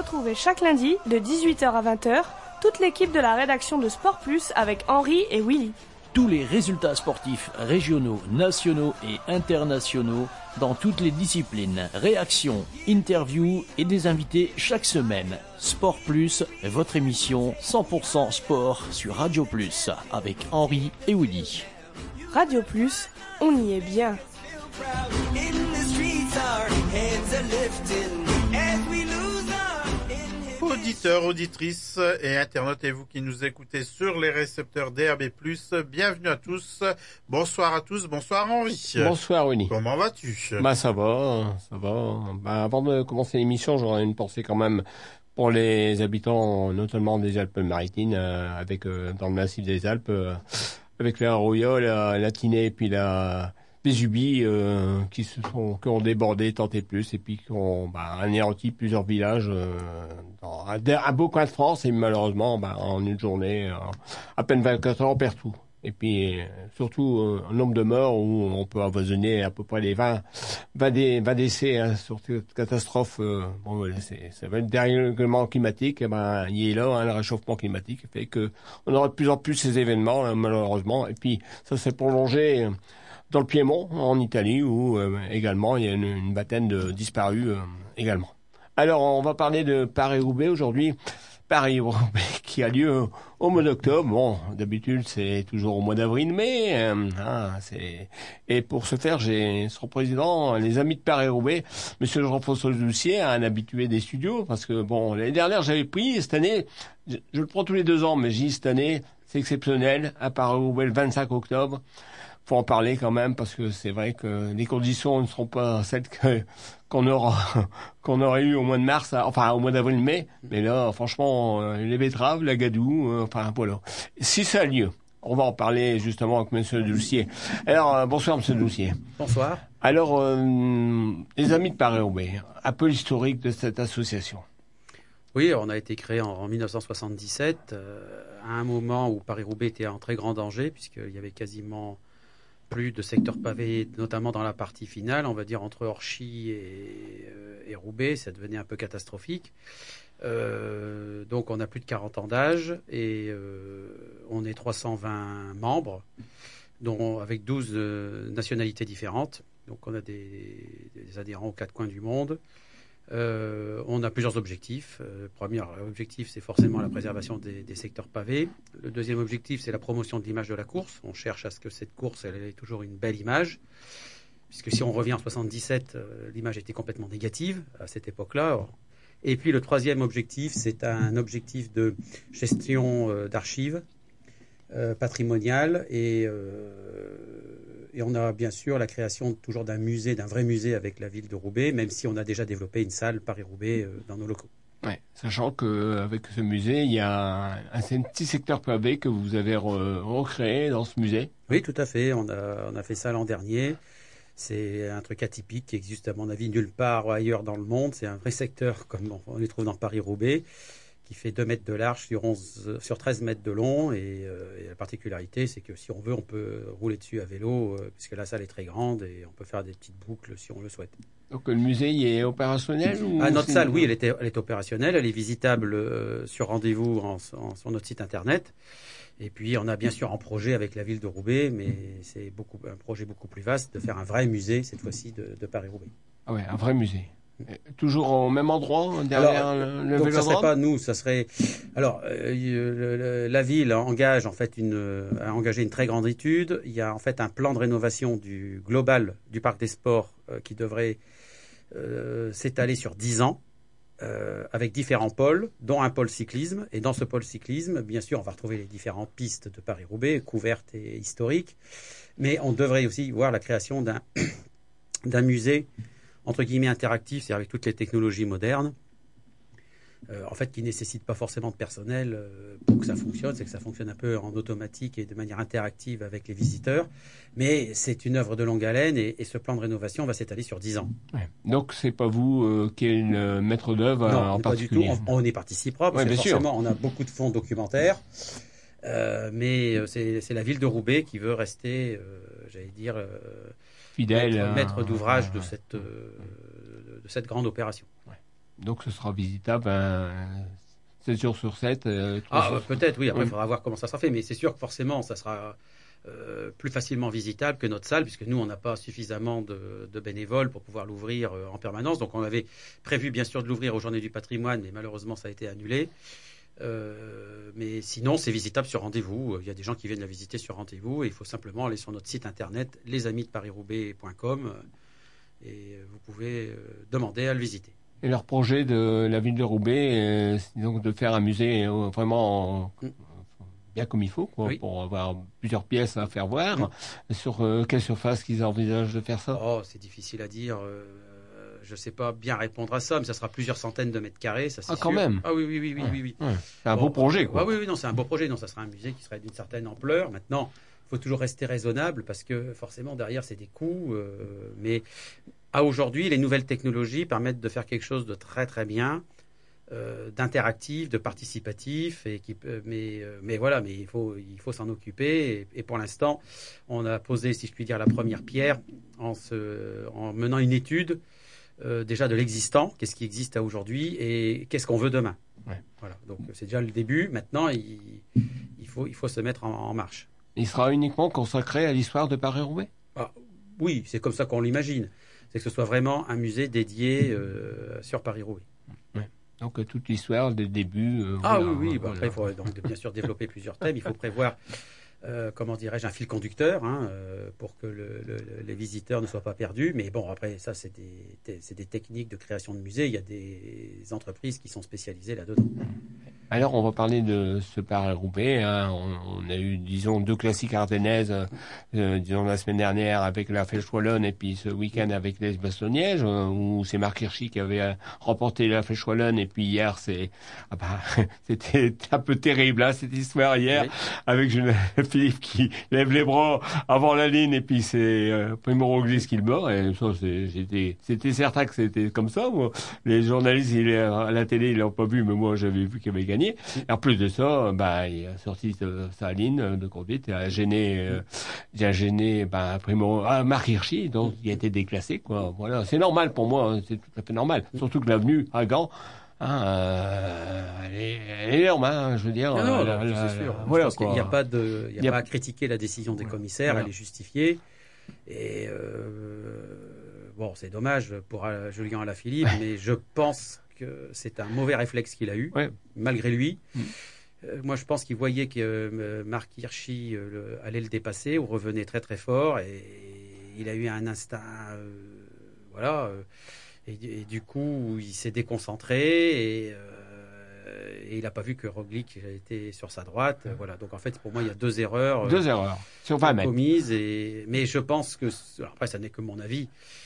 Retrouvez chaque lundi, de 18h à 20h, toute l'équipe de la rédaction de Sport Plus avec Henri et Willy. Tous les résultats sportifs régionaux, nationaux et internationaux dans toutes les disciplines, réactions, interviews et des invités chaque semaine. Sport Plus, votre émission 100% sport sur Radio Plus avec Henri et Willy. Radio Plus, on y est bien. Auditeurs, auditrices et internautes et vous qui nous écoutez sur les récepteurs DAB+, bienvenue à tous. Bonsoir à tous, bonsoir Henri. Bonsoir Willy. Comment vas-tu? Ça va. Avant de commencer l'émission, j'aurais une pensée quand même pour les habitants, notamment des Alpes-Maritimes, avec dans le massif des Alpes, avec la Royole, la Tinée et puis la Vésubie, qui ont débordé tant et plus, et puis qui ont anéanti plusieurs villages dans un beau coin de France, et malheureusement, en une journée, à peine 24 heures, on perd tout. Et puis, surtout, un nombre de morts où on peut avoisiner à peu près les 20 décès sur cette catastrophe. Ça va être dérèglement climatique. Il est là, le réchauffement climatique fait que on aura de plus en plus ces événements, malheureusement. Et puis, ça s'est prolongé dans le Piémont, en Italie, où également il y a une vingtaine de disparus également. Alors, on va parler de Paris-Roubaix aujourd'hui. Paris-Roubaix qui a lieu au mois d'octobre. Bon, d'habitude, c'est toujours au mois d'avril, mais et pour ce faire, j'ai son président, les amis de Paris-Roubaix, Monsieur Jean-François Doucier, un habitué des studios, parce que bon, l'année dernière, j'avais pris, cette année, je le prends tous les 2 ans, mais j'ai dit cette année, c'est exceptionnel, à Paris-Roubaix le 25 octobre. Faut en parler quand même parce que c'est vrai que les conditions ne seront pas celles qu'on aurait eu au mois de mars, au mois d'avril-mai. Mais là, franchement, les betteraves, la gadoue, voilà. Si ça a lieu, on va en parler justement avec Monsieur Doucier. Alors, bonsoir Monsieur Doucier. Bonsoir. Alors, les amis de Paris-Roubaix, un peu l'historique de cette association. Oui, on a été créé en 1977, à un moment où Paris-Roubaix était en très grand danger, puisqu'il y avait quasiment plus de secteurs pavés, notamment dans la partie finale, on va dire entre Orchy et Roubaix, ça devenait un peu catastrophique. Donc on a plus de 40 ans d'âge et on est 320 membres, dont avec 12 nationalités différentes. Donc on a des adhérents aux 4 coins du monde. On a plusieurs objectifs. Le premier objectif, c'est forcément la préservation des secteurs pavés. Le deuxième objectif, c'est la promotion de l'image de la course. On cherche à ce que cette course elle ait toujours une belle image. Puisque si on revient en 77, l'image était complètement négative à cette époque-là. Et puis le troisième objectif, c'est un objectif de gestion d'archives patrimoniales et on a bien sûr la création toujours d'un musée, d'un vrai musée avec la ville de Roubaix, même si on a déjà développé une salle Paris-Roubaix dans nos locaux. Ouais, sachant qu'avec ce musée, il y a un petit secteur pavé que vous avez recréé dans ce musée. Oui, tout à fait. On a fait ça l'an dernier. C'est un truc atypique qui existe à mon avis nulle part ailleurs dans le monde. C'est un vrai secteur comme on les trouve dans Paris-Roubaix, qui fait 2 mètres de large sur 13 mètres de long. Et la particularité, c'est que si on veut, on peut rouler dessus à vélo, puisque la salle est très grande et on peut faire des petites boucles si on le souhaite. Donc le musée il est opérationnel notre salle, oui, elle est opérationnelle. Elle est visitable sur rendez-vous sur notre site internet. Et puis on a bien sûr un projet avec la ville de Roubaix, mais c'est un projet beaucoup plus vaste de faire un vrai musée, cette fois-ci de Paris-Roubaix. Ah ouais, un vrai musée. Toujours au même endroit, derrière le vélodrome. Ça serait pas nous, ça serait. Alors, la ville engage en fait a engagé une très grande étude. Il y a en fait un plan de rénovation du global du parc des sports qui devrait s'étaler sur 10 ans, avec différents pôles, dont un pôle cyclisme. Et dans ce pôle cyclisme, bien sûr, on va retrouver les différentes pistes de Paris-Roubaix, couvertes et historiques. Mais on devrait aussi voir la création d'un musée entre guillemets interactif, c'est-à-dire avec toutes les technologies modernes, en fait, qui ne nécessitent pas forcément de personnel pour que ça fonctionne. C'est que ça fonctionne un peu en automatique et de manière interactive avec les visiteurs. Mais c'est une œuvre de longue haleine et ce plan de rénovation va s'étaler sur 10 ans. Ouais. Donc, c'est pas vous qui êtes le maître d'œuvre en particulier. Pas du tout. On y participera parce que forcément, on a beaucoup de fonds documentaires. Mais c'est la ville de Roubaix qui veut rester, fidèle, maître d'ouvrage de cette grande opération. Ouais. Donc ce sera visitable 7 jours sur 7. Peut-être, oui. Après, il faudra voir comment ça sera fait. Mais c'est sûr que forcément, ça sera plus facilement visitable que notre salle, puisque nous, on n'a pas suffisamment de bénévoles pour pouvoir l'ouvrir en permanence. Donc, on avait prévu, bien sûr, de l'ouvrir aux Journées du patrimoine, mais malheureusement, ça a été annulé. Mais sinon, c'est visitable sur rendez-vous. Il y a des gens qui viennent la visiter sur rendez-vous. Et il faut simplement aller sur notre site internet, lesamisdeparisroubaix.com, et vous pouvez demander à le visiter. Et leur projet de la ville de Roubaix, c'est donc de faire un musée vraiment bien comme il faut, quoi, oui. Pour avoir plusieurs pièces à faire voir. Sur quelle surface qu'ils envisagent de faire ça? C'est difficile à dire. Je ne sais pas bien répondre à ça, mais ça sera plusieurs centaines de mètres carrés, ça c'est sûr. Quand même. Oui. C'est un beau projet, quoi. Oui, non, c'est un beau projet. Non, ça sera un musée qui serait d'une certaine ampleur. Maintenant, il faut toujours rester raisonnable parce que forcément derrière c'est des coûts. Mais à aujourd'hui, les nouvelles technologies permettent de faire quelque chose de très très bien, d'interactif, de participatif, mais voilà, mais il faut s'en occuper. Et pour l'instant, on a posé, si je puis dire, la première pierre en menant une étude. Déjà de l'existant, qu'est-ce qui existe à aujourd'hui et qu'est-ce qu'on veut demain. Ouais. Voilà, donc c'est déjà le début. Maintenant, il faut se mettre en marche. Il sera uniquement consacré à l'histoire de Paris-Roubaix ? Oui, c'est comme ça qu'on l'imagine. C'est que ce soit vraiment un musée dédié sur Paris-Roubaix. Ouais. Donc toute l'histoire des débuts. Oui. Après, il faut donc bien sûr développer plusieurs thèmes. Il faut prévoir un fil conducteur pour que les visiteurs ne soient pas perdus. Mais bon, après, ça, c'est des techniques de création de musée. Il y a des entreprises qui sont spécialisées là-dedans. Alors, on va parler de ce Paris-Roubaix. On a eu, disons, 2 classiques ardennaises, disons, la semaine dernière avec la Flèche Wallonne et puis ce week-end avec les Bastogne-Liège, où c'est Marc Hirschi qui avait remporté la Flèche Wallonne. Et puis hier, c'était un peu terrible, cette histoire hier, avec Philippe qui lève les bras avant la ligne et puis c'est Primo Roglic qui le mord. Et ça, c'était certain que c'était comme ça. Moi, les journalistes, à la télé, ils l'ont pas vu, mais moi, j'avais vu qu'il avait gagné. Et en plus de ça, il a sorti sa ligne de conduite et a gêné Marc Hirschi, donc il a été déclassé, quoi. Voilà, c'est normal pour moi, c'est tout à fait normal. Surtout que l'avenue à Gand, elle est énorme, je veux dire. C'est sûr. Voilà, je pense qu'il n'y a pas à critiquer la décision des commissaires, elle est justifiée. Et c'est dommage pour Julien Alaphilippe, mais je pense que c'est un mauvais réflexe qu'il a eu, malgré lui. Moi, je pense qu'il voyait que Marc Hirschi allait le dépasser ou revenait très très fort, et il a eu un instinct, et du coup, il s'est déconcentré et il n'a pas vu que Roglic était sur sa droite. Voilà. Donc en fait, pour moi, il y a 2 erreurs. 2 erreurs sur 20 mètres commises. Mais je pense que, après, ça n'est que mon avis.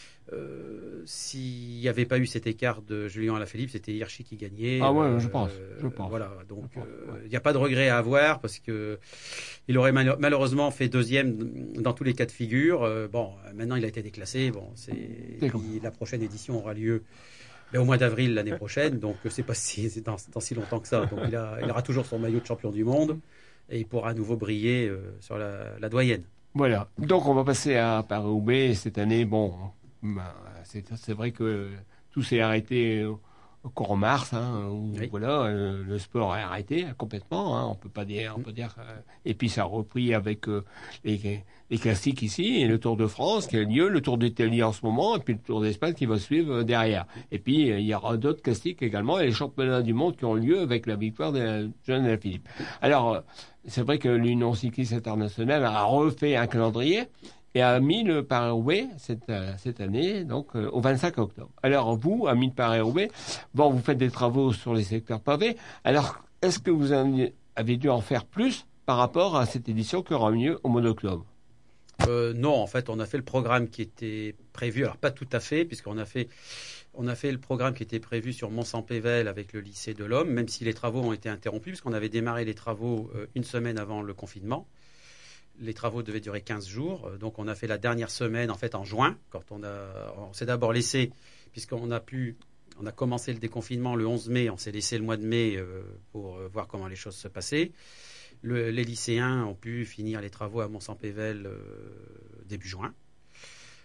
S'il n'y avait pas eu cet écart de Julien Alaphilippe, c'était Hirschi qui gagnait. Je pense. Voilà, donc il n'y a pas de regret à avoir parce que il aurait malheureusement fait 2e dans tous les cas de figure. Maintenant il a été déclassé. La prochaine édition aura lieu au mois d'avril l'année prochaine, donc c'est pas dans si longtemps que ça. Donc il aura toujours son maillot de champion du monde et il pourra à nouveau briller sur la doyenne. Voilà. Donc on va passer à Paris-Roubaix cette année. C'est vrai que tout s'est arrêté au courant mars, voilà, le sport est arrêté complètement, on peut dire. Et puis ça a repris avec les classiques ici, et le Tour de France qui a lieu, le Tour d'Italie en ce moment, et puis le Tour d'Espagne qui va suivre derrière. Et puis il y aura d'autres classiques également, et les championnats du monde qui ont lieu avec la victoire de Julien Alaphilippe. Alors, c'est vrai que l'Union cycliste internationale a refait un calendrier et a mis le Paris-Roubaix cette année, donc au 25 octobre. Alors vous, amis de Paris-Roubaix, vous faites des travaux sur les secteurs pavés. Alors, est-ce que vous avez dû en faire plus par rapport à cette édition qui aura lieu au mois d'octobre ? Non, en fait, on a fait le programme qui était prévu. Alors, pas tout à fait, puisqu'on a fait le programme qui était prévu sur Mont-Saint-Pével avec le lycée de l'Homme, même si les travaux ont été interrompus, puisqu'on avait démarré les travaux une semaine avant le confinement. Les travaux devaient durer 15 jours. Donc, on a fait la dernière semaine, en fait, en juin, quand on s'est d'abord laissé, puisqu'on a commencé le déconfinement le 11 mai, on s'est laissé le mois de mai pour voir comment les choses se passaient. Les lycéens ont pu finir les travaux à Mont-Saint-Pével début juin.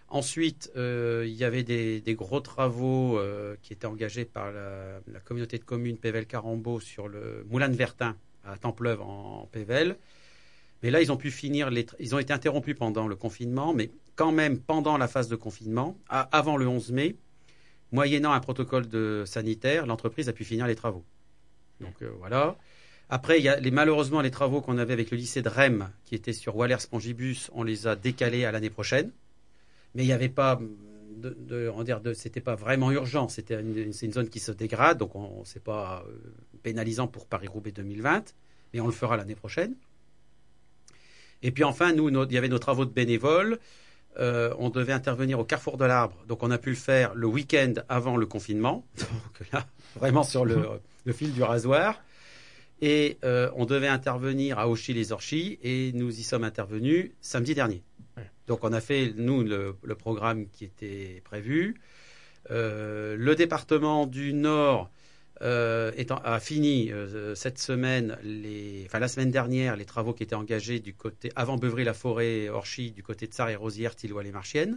Ensuite, il y avait des gros travaux qui étaient engagés par la communauté de communes Pével-Carambeau sur le moulin de Vertin à Templeuve en Pével. Mais là, ils ont été interrompus pendant le confinement, mais quand même pendant la phase de confinement, avant le 11 mai, moyennant un protocole sanitaire, l'entreprise a pu finir les travaux. Donc voilà. Après, il y a malheureusement les travaux qu'on avait avec le lycée de Rem, qui était sur Wallers-Pangibus, on les a décalés à l'année prochaine. Mais il n'y avait pas, c'était pas vraiment urgent. C'est une zone qui se dégrade, donc c'est pas pénalisant pour Paris-Roubaix 2020, mais on le fera l'année prochaine. Et puis enfin, il y avait nos travaux de bénévoles. On devait intervenir au Carrefour de l'Arbre, donc on a pu le faire le week-end avant le confinement. Donc là, vraiment sur le fil du rasoir. Et on devait intervenir à Auchy-les-Orchies, et nous y sommes intervenus samedi dernier. Donc on a fait, nous, le programme qui était prévu. Le département du Nord a fini cette semaine, la semaine dernière, les travaux qui étaient engagés du côté, avant Beuvry-la-Forêt, Orchy, du côté de Sarre-et-Rosières, Tilloy-les-Marchiennes.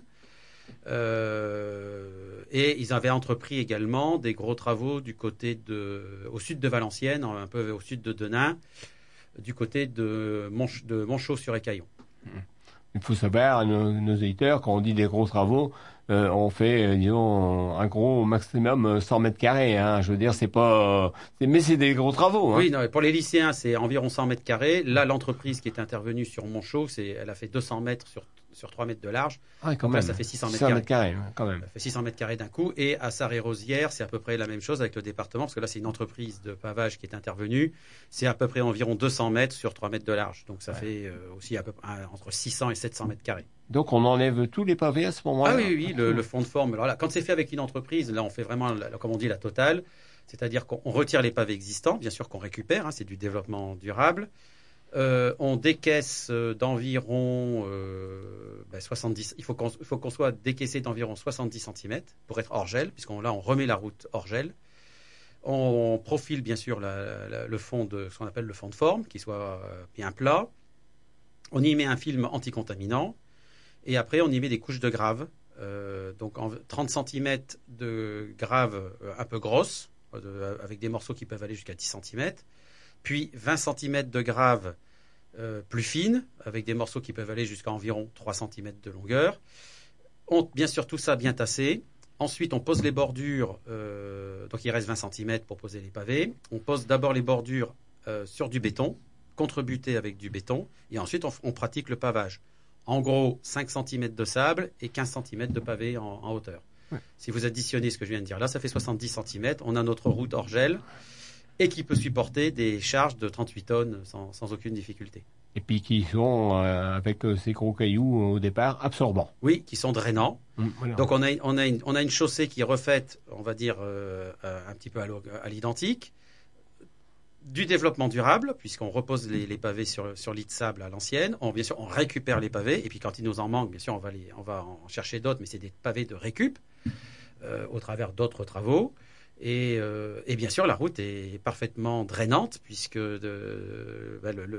Et ils avaient entrepris également des gros travaux au sud de Valenciennes, un peu au sud de Denain, du côté de Montchaux-sur-Écaillon. Il faut savoir, nos éditeurs, quand on dit des gros travaux, on fait, disons, un gros maximum 100 mètres carrés. Hein. Je veux dire, mais c'est des gros travaux. Hein. Oui, non, pour les lycéens, c'est environ 100 mètres carrés. Là, l'entreprise qui est intervenue sur Montchaux, elle a fait 200 mètres sur 3 mètres de large. Ah, quand donc même. Là, ça fait 600 mètres carrés. Quand même. Ça fait 600 mètres carrés d'un coup. Et à Sarre-et-Rosières, c'est à peu près la même chose avec le département, parce que là, c'est une entreprise de pavage qui est intervenue. C'est à peu près environ 200 mètres sur 3 mètres de large. Donc, ça fait aussi à peu près entre 600 et 700 mètres carrés. Donc, on enlève tous les pavés à ce moment-là. Ah oui, le fond de forme. Alors là, quand c'est fait avec une entreprise, là, on fait vraiment, comme on dit, la totale. C'est-à-dire qu'on retire les pavés existants, bien sûr qu'on récupère, hein, c'est du développement durable. On décaisse d'environ 70. Il faut qu'on soit décaissé d'environ 70 cm pour être hors gel, puisqu'on remet la route hors gel. On profile bien sûr le fond ce qu'on appelle le fond de forme, qui soit bien plat. On y met un film anticontaminant, et après on y met des couches de grave. Donc 30 cm de grave un peu grosse, avec des morceaux qui peuvent aller jusqu'à 10 cm. Puis 20 cm de grave plus fine, avec des morceaux qui peuvent aller jusqu'à environ 3 cm de longueur. Bien sûr, tout ça bien tassé. Ensuite, on pose les bordures, donc il reste 20 cm pour poser les pavés. On pose d'abord les bordures sur du béton, contre-buté avec du béton, et ensuite on pratique le pavage. En gros, 5 cm de sable et 15 cm de pavé en hauteur. Ouais. Si vous additionnez ce que je viens de dire là, ça fait 70 cm. On a notre route hors gel et qui peut supporter des charges de 38 tonnes sans aucune difficulté. Et puis qui sont, avec ces gros cailloux au départ, absorbants. Oui, qui sont drainants. Voilà. Donc on a une chaussée qui est refaite, on va dire, un petit peu à l'identique. Du développement durable, puisqu'on repose les pavés sur lit de sable à l'ancienne. Bien sûr, on récupère les pavés, et puis quand il nous en manque, bien sûr, on va en chercher d'autres, mais c'est des pavés de récup au travers d'autres travaux. Et bien sûr, la route est parfaitement drainante, puisque le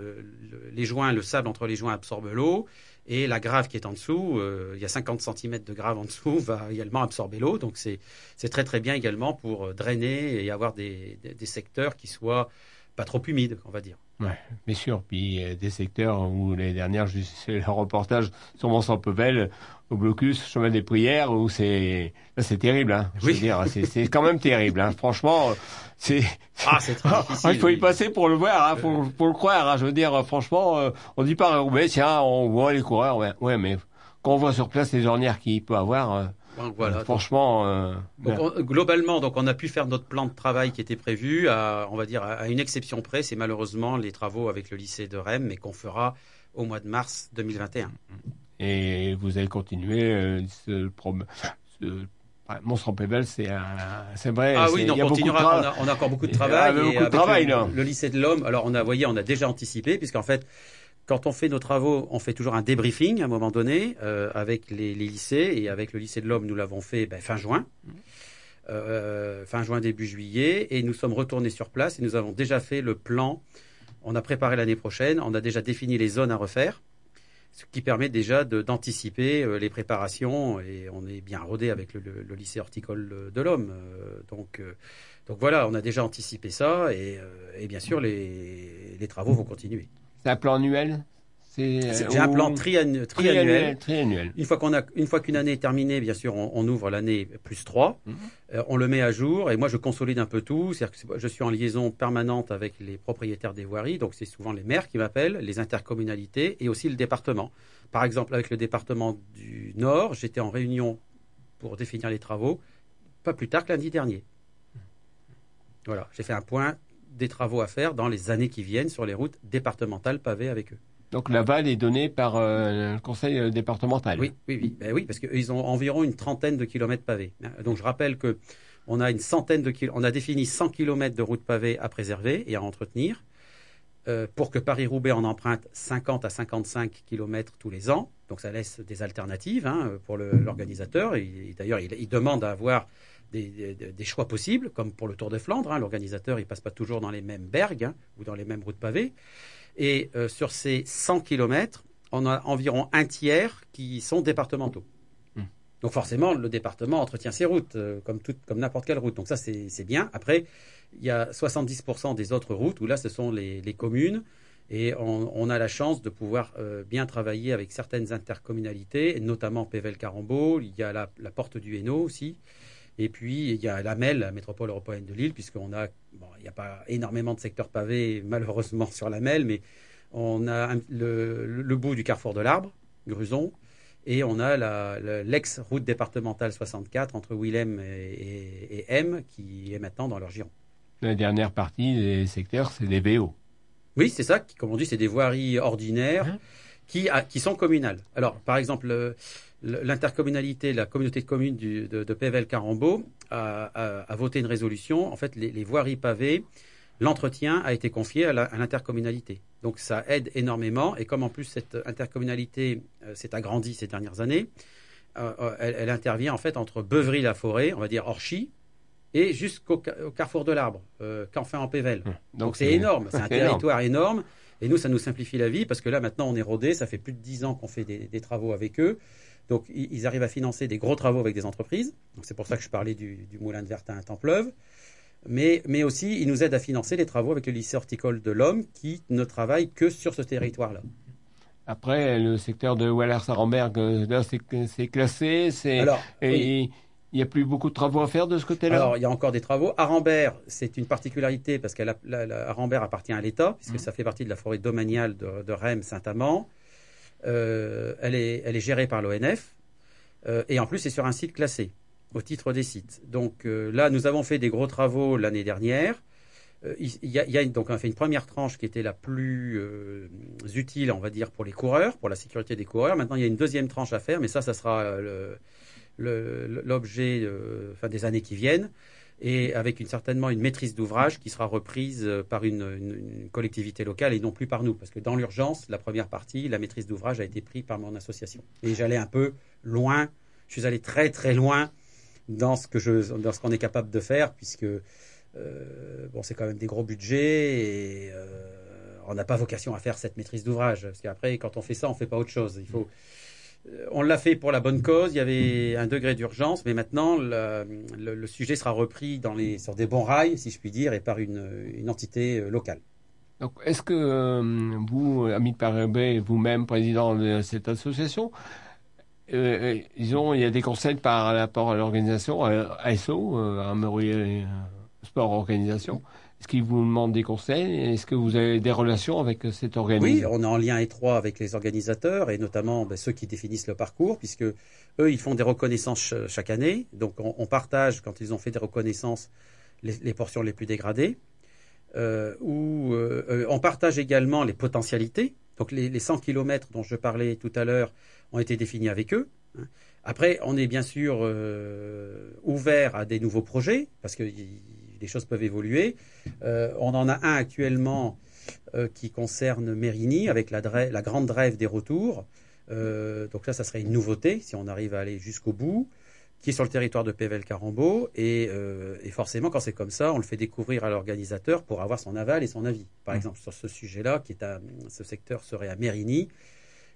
sable entre les joints absorbe l'eau, et la grave qui est en dessous, il y a 50 cm de grave en dessous, va également absorber l'eau. Donc c'est très très bien également pour drainer et avoir des secteurs qui soient pas trop humides, on va dire. Ouais, bien sûr. Puis des secteurs où les dernières, c'est le reportage sur Mont-Saint-Pével, au blocus, chemin des Prières, où c'est terrible, hein. Je veux dire, c'est quand même terrible, hein. Franchement, c'est très difficile. Il faut y passer pour le voir, hein. Faut le croire, hein. Je veux dire, franchement, on dit pas, tiens, on voit les coureurs, ouais, mais quand on voit sur place les ornières qu'il peut avoir, voilà, franchement. Globalement, donc on a pu faire notre plan de travail qui était prévu, on va dire à une exception près, c'est malheureusement les travaux avec le lycée de Rem, mais qu'on fera au mois de mars 2021. Et vous allez continuer Mont-Saint-Pével, c'est vrai. Ah oui, on continuera. On a encore beaucoup de travail. Beaucoup de travail, là. Le lycée de l'Homme. Alors on a déjà anticipé, puisqu'en fait, quand on fait nos travaux, on fait toujours un débriefing à un moment donné avec les lycées, et avec le lycée de l'Homme, nous l'avons fait fin juin. Fin juin, début juillet, et nous sommes retournés sur place et nous avons déjà fait le plan. On a préparé l'année prochaine, on a déjà défini les zones à refaire. Ce qui permet déjà d'anticiper les préparations, et on est bien rodé avec le lycée horticole de l'Homme. Donc voilà, on a déjà anticipé ça, et bien sûr les travaux vont continuer. C'est un plan annuel? J'ai un plan triannuel. Triannuel. Une fois qu'une année est terminée, bien sûr, on ouvre l'année +3. On le met à jour, et moi je consolide un peu tout. C'est-à-dire que je suis en liaison permanente avec les propriétaires des voiries, donc c'est souvent les maires qui m'appellent, les intercommunalités et aussi le département. Par exemple, avec le département du Nord, j'étais en réunion pour définir les travaux, pas plus tard que lundi dernier. Voilà, j'ai fait un point des travaux à faire dans les années qui viennent sur les routes départementales pavées avec eux. Donc l'aval est donné par le conseil départemental. Oui, oui, parce qu'ils ont environ une trentaine de kilomètres pavés. Donc je rappelle que on a on a défini 100 kilomètres de routes pavées à préserver et à entretenir, pour que Paris-Roubaix en emprunte 50 à 55 kilomètres tous les ans. Donc ça laisse des alternatives pour l'organisateur. D'ailleurs, il demande à avoir des choix possibles, comme pour le Tour de Flandre. L'organisateur, il passe pas toujours dans les mêmes berges ou dans les mêmes routes pavées. Et sur ces 100 kilomètres, on a environ un tiers qui sont départementaux. Donc forcément, le département entretient ses routes, comme n'importe quelle route. Donc ça, c'est bien. Après, il y a 70% des autres routes où là, ce sont les communes. Et on a la chance de pouvoir bien travailler avec certaines intercommunalités, notamment Pével-Carembault. Il y a la Porte du Hainaut aussi. Et puis, il y a la MEL, la métropole européenne de Lille, puisqu'on a, il n'y a pas énormément de secteurs pavés, malheureusement, sur la MEL, mais on a le bout du carrefour de l'Arbre, Gruson, et on a l'ex-route départementale 64 entre Willem et M, qui est maintenant dans leur giron. La dernière partie des secteurs, c'est des VO. Oui, c'est ça, comme on dit, c'est des voiries ordinaires qui sont communales. Alors, par exemple, l'intercommunalité, la communauté de communes de Pével-Carembault a voté une résolution. En fait, les voiries pavées, l'entretien a été confié à l'intercommunalité. Donc ça aide énormément. Et comme en plus cette intercommunalité s'est agrandie ces dernières années, elle intervient en fait entre Beuvry-la-Forêt, on va dire Orchy, et jusqu'au carrefour de l'Arbre, Canfin en Pével. Donc c'est énorme, c'est un territoire énorme. Et nous, ça nous simplifie la vie parce que là, maintenant, on est rodé. Ça fait plus de 10 ans qu'on fait des travaux avec eux. Donc, ils arrivent à financer des gros travaux avec des entreprises. Donc, c'est pour ça que je parlais du moulin de Vertin à Templeuve. Mais aussi, ils nous aident à financer les travaux avec le lycée horticole de l'Homme qui ne travaille que sur ce territoire-là. Après, le secteur de Wallers-Arenberg, là, c'est classé. Il n'y a plus beaucoup de travaux à faire de ce côté-là? Alors, il y a encore des travaux. Arenberg, c'est une particularité parce qu'Arenberg appartient à l'État, puisque ça fait partie de la forêt domaniale de Reims-Saint-Amand. Elle est gérée par l'ONF. Et en plus, c'est sur un site classé, au titre des sites. Donc là, nous avons fait des gros travaux l'année dernière. Donc on a fait une première tranche qui était la plus utile, on va dire, pour les coureurs, pour la sécurité des coureurs. Maintenant, il y a une deuxième tranche à faire, mais ça sera l'objet des années qui viennent, et avec certainement une maîtrise d'ouvrage qui sera reprise par une collectivité locale et non plus par nous, parce que dans l'urgence, la première partie, la maîtrise d'ouvrage a été prise par mon association. Et j'allais un peu loin, je suis allé très très loin dans ce qu'on est capable de faire, puisque c'est quand même des gros budgets et on n'a pas vocation à faire cette maîtrise d'ouvrage, parce qu'après, quand on fait ça, on ne fait pas autre chose. On l'a fait pour la bonne cause, il y avait un degré d'urgence, mais maintenant le sujet sera repris sur des bons rails, si je puis dire, et par une entité locale. Donc, est-ce que vous, ami de Paris-Roubaix, vous-même président de cette association, il y a des conseils par rapport à l'organisation, ASO, Armorier Sport Organisation. Est-ce qu'ils vous demandent des conseils? Est-ce que vous avez des relations avec cette organisation? Oui, on est en lien étroit avec les organisateurs et notamment ceux qui définissent le parcours, puisque eux, ils font des reconnaissances chaque année. Donc, on partage, quand ils ont fait des reconnaissances, les portions les plus dégradées. On partage également les potentialités. Donc, les 100 km dont je parlais tout à l'heure ont été définis avec eux. Après, on est bien sûr ouvert à des nouveaux projets, parce que les choses peuvent évoluer. On en a un actuellement qui concerne Mérigny, avec la grande drève des retours. Donc là, ça serait une nouveauté, si on arrive à aller jusqu'au bout, qui est sur le territoire de Pével-Carembault. Et forcément, quand c'est comme ça, on le fait découvrir à l'organisateur pour avoir son aval et son avis. Par exemple, sur ce sujet-là, ce secteur serait à Mérigny.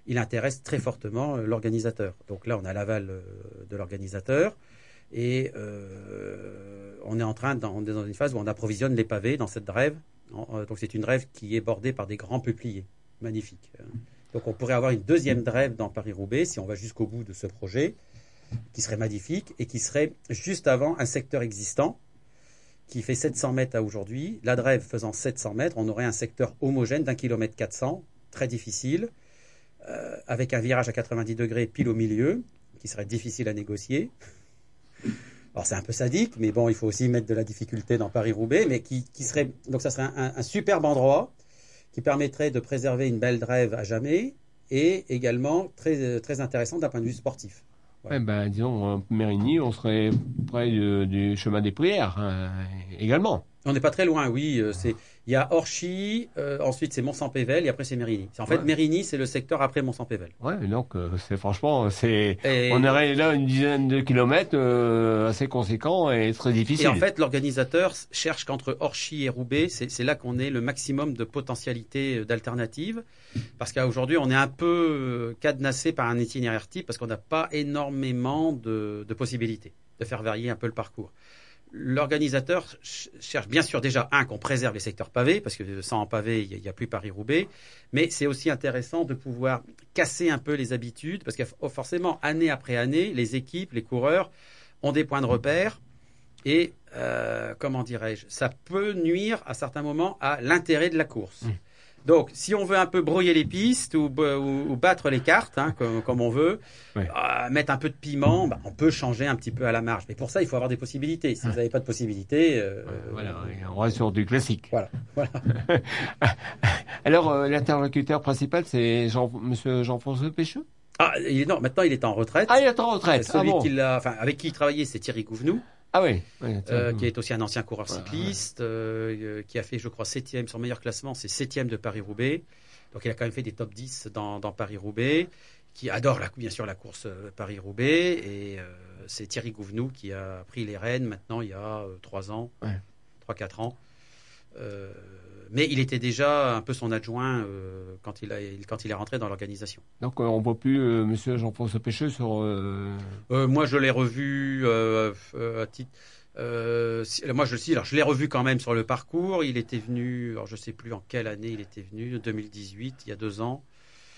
il intéresse très fortement l'organisateur. Donc là, on a l'aval de l'organisateur et on est dans une phase où on approvisionne les pavés dans cette drève. Donc c'est une drève qui est bordée par des grands peupliers magnifiques. Donc on pourrait avoir une deuxième drève dans Paris-Roubaix si on va jusqu'au bout de ce projet, qui serait magnifique et qui serait juste avant un secteur existant qui fait 700 mètres à aujourd'hui. La drève faisant 700 mètres, on aurait un secteur homogène d'1 km 400, très difficile, avec un virage à 90 degrés pile au milieu, qui serait difficile à négocier. Alors c'est un peu sadique, mais bon, il faut aussi mettre de la difficulté dans Paris-Roubaix, mais donc ça serait un superbe endroit qui permettrait de préserver une belle drève à jamais et également très, très intéressant d'un point de vue sportif. Voilà. Disons, Mérigny, on serait près du chemin des prières également. On n'est pas très loin, oui. Il y a Orchy, ensuite c'est Mont-Saint-Pével et après c'est Mérigny. En fait, Mérigny, c'est le secteur après Mont-Saint-Pével. Ouais, donc on aurait là une dizaine de kilomètres assez conséquents et très difficiles. Et en fait, l'organisateur cherche qu'entre Orchy et Roubaix, c'est là qu'on ait le maximum de potentialités d'alternatives. Parce qu'aujourd'hui, on est un peu cadenassé par un itinéraire type parce qu'on n'a pas énormément de possibilités de faire varier un peu le parcours. L'organisateur cherche bien sûr déjà qu'on préserve les secteurs pavés, parce que sans pavé, il n'y a plus Paris-Roubaix, mais c'est aussi intéressant de pouvoir casser un peu les habitudes, parce que forcément, année après année, les équipes, les coureurs ont des points de repère, et comment dirais-je, ça peut nuire à certains moments à l'intérêt de la course. Donc, si on veut un peu brouiller les pistes ou battre les cartes, comme on veut, mettre un peu de piment, on peut changer un petit peu à la marge. Mais pour ça, il faut avoir des possibilités. Si vous n'avez pas de possibilités... on reste sur du classique. Voilà. Alors, l'interlocuteur principal, c'est Monsieur Jean-François Pécheux ? Maintenant, il est en retraite. Ah, il est en retraite. Avec qui il travaillait, c'est Thierry Gouvenou. Ah oui. Qui est aussi un ancien coureur cycliste, qui a fait, je crois, 7e, son meilleur classement, c'est 7e de Paris-Roubaix. Donc il a quand même fait des top 10 dans Paris-Roubaix, qui adore bien sûr la course Paris-Roubaix. Et c'est Thierry Gouvenou qui a pris les rênes maintenant il y a 3-4 ans. Mais il était déjà un peu son adjoint quand il est rentré dans l'organisation. Donc on ne voit plus Monsieur Jean-François Pécheux sur... Moi je l'ai revu à titre... je l'ai revu quand même sur le parcours. Il était venu, alors je ne sais plus en quelle année il était venu, 2018, il y a 2 ans.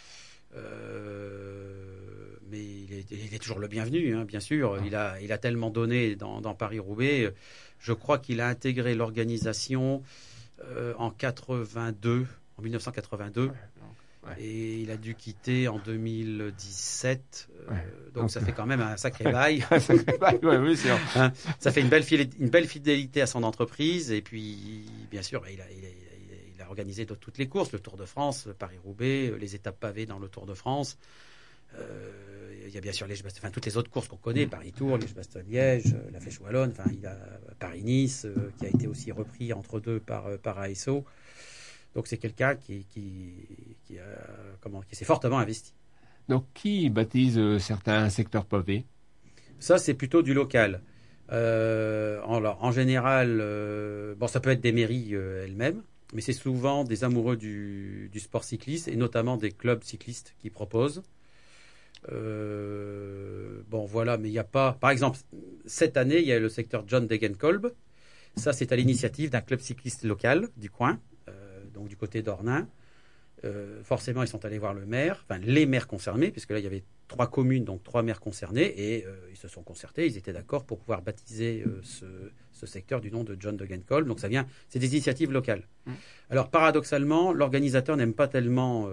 Mais il est toujours le bienvenu, bien sûr. Il a tellement donné dans Paris-Roubaix. Je crois qu'il a intégré l'organisation en 1982. Et il a dû quitter en 2017. Donc ça fait quand même un sacré bail. Oui, c'est vrai. Ça fait une belle fidélité à son entreprise. Et puis, bien sûr, il a organisé toutes les courses, le Tour de France, Paris-Roubaix, les étapes pavées dans le Tour de France. Il y a bien sûr toutes les autres courses qu'on connaît, Paris-Tour, Liège-Bastogne-Liège, la Flèche Wallonne, il a Paris-Nice, qui a été aussi repris entre deux par ASO. Donc c'est quelqu'un qui s'est fortement investi. Donc qui baptise certains secteurs pavés ? Ça, c'est plutôt du local. En général, ça peut être des mairies elles-mêmes, mais c'est souvent des amoureux du sport cycliste et notamment des clubs cyclistes qui proposent. Mais il n'y a pas... Par exemple, cette année, il y a le secteur John Degenkolb. Ça, c'est à l'initiative d'un club cycliste local du coin, donc du côté d'Ornain. Forcément, ils sont allés voir le maire, les maires concernés, puisque là, il y avait 3 communes, donc 3 maires concernés, et ils se sont concertés, ils étaient d'accord pour pouvoir baptiser ce secteur du nom de John Degenkolb. Donc c'est des initiatives locales. Alors, paradoxalement, l'organisateur n'aime pas tellement...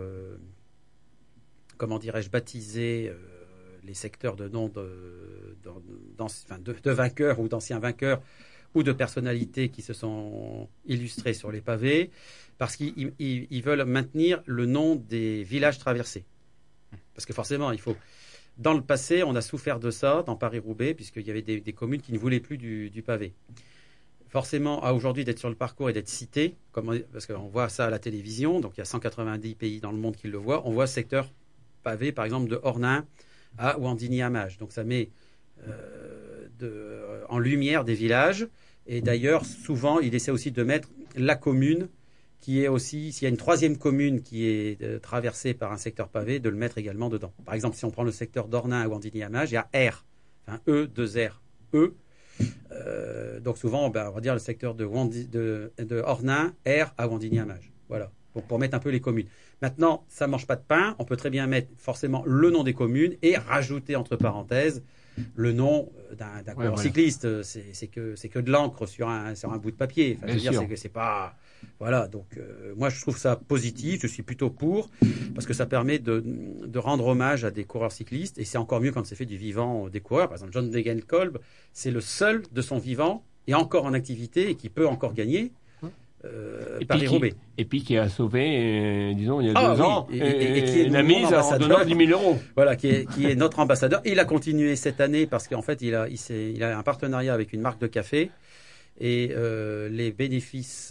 baptiser les secteurs de noms de vainqueurs ou d'anciens vainqueurs ou de personnalités qui se sont illustrées sur les pavés, parce qu'ils veulent maintenir le nom des villages traversés. Parce que forcément, dans le passé, on a souffert de ça dans Paris-Roubaix, puisqu'il y avait des communes qui ne voulaient plus du pavé. Forcément, aujourd'hui, d'être sur le parcours et d'être cité, parce qu'on voit ça à la télévision, donc il y a 190 pays dans le monde qui le voient, on voit ce secteur pavé, par exemple, de Ornain à Wandigny-Amage. Donc ça met en lumière des villages. Et d'ailleurs, souvent, il essaie aussi de mettre la commune qui est aussi, s'il y a une troisième commune qui est traversée par un secteur pavé, de le mettre également dedans. Par exemple, si on prend le secteur d'Ornain à Wandigny-Amage, il y a R, enfin E, 2R, E. Donc souvent, on va dire le secteur de Ornain, R à Wandigny-Amage. Voilà, pour mettre un peu les communes. Maintenant, ça ne mange pas de pain. On peut très bien mettre forcément le nom des communes et rajouter entre parenthèses le nom d'un coureur cycliste. C'est que de l'encre sur un bout de papier. Enfin, je veux dire, c'est que c'est pas... Voilà, donc moi je trouve ça positif, je suis plutôt pour, parce que ça permet de rendre hommage à des coureurs cyclistes, et c'est encore mieux quand c'est fait du vivant des coureurs. Par exemple, John Degenkolb, c'est le seul de son vivant, et encore en activité, et qui peut encore gagner Paris-Roubaix. Et puis qui a sauvé, disons, il y a 2 ans, et qui est la mise en donnant 10 000 euros. Voilà, qui est notre ambassadeur. Il a continué cette année, parce qu'en fait, il a un partenariat avec une marque de café. Et les bénéfices,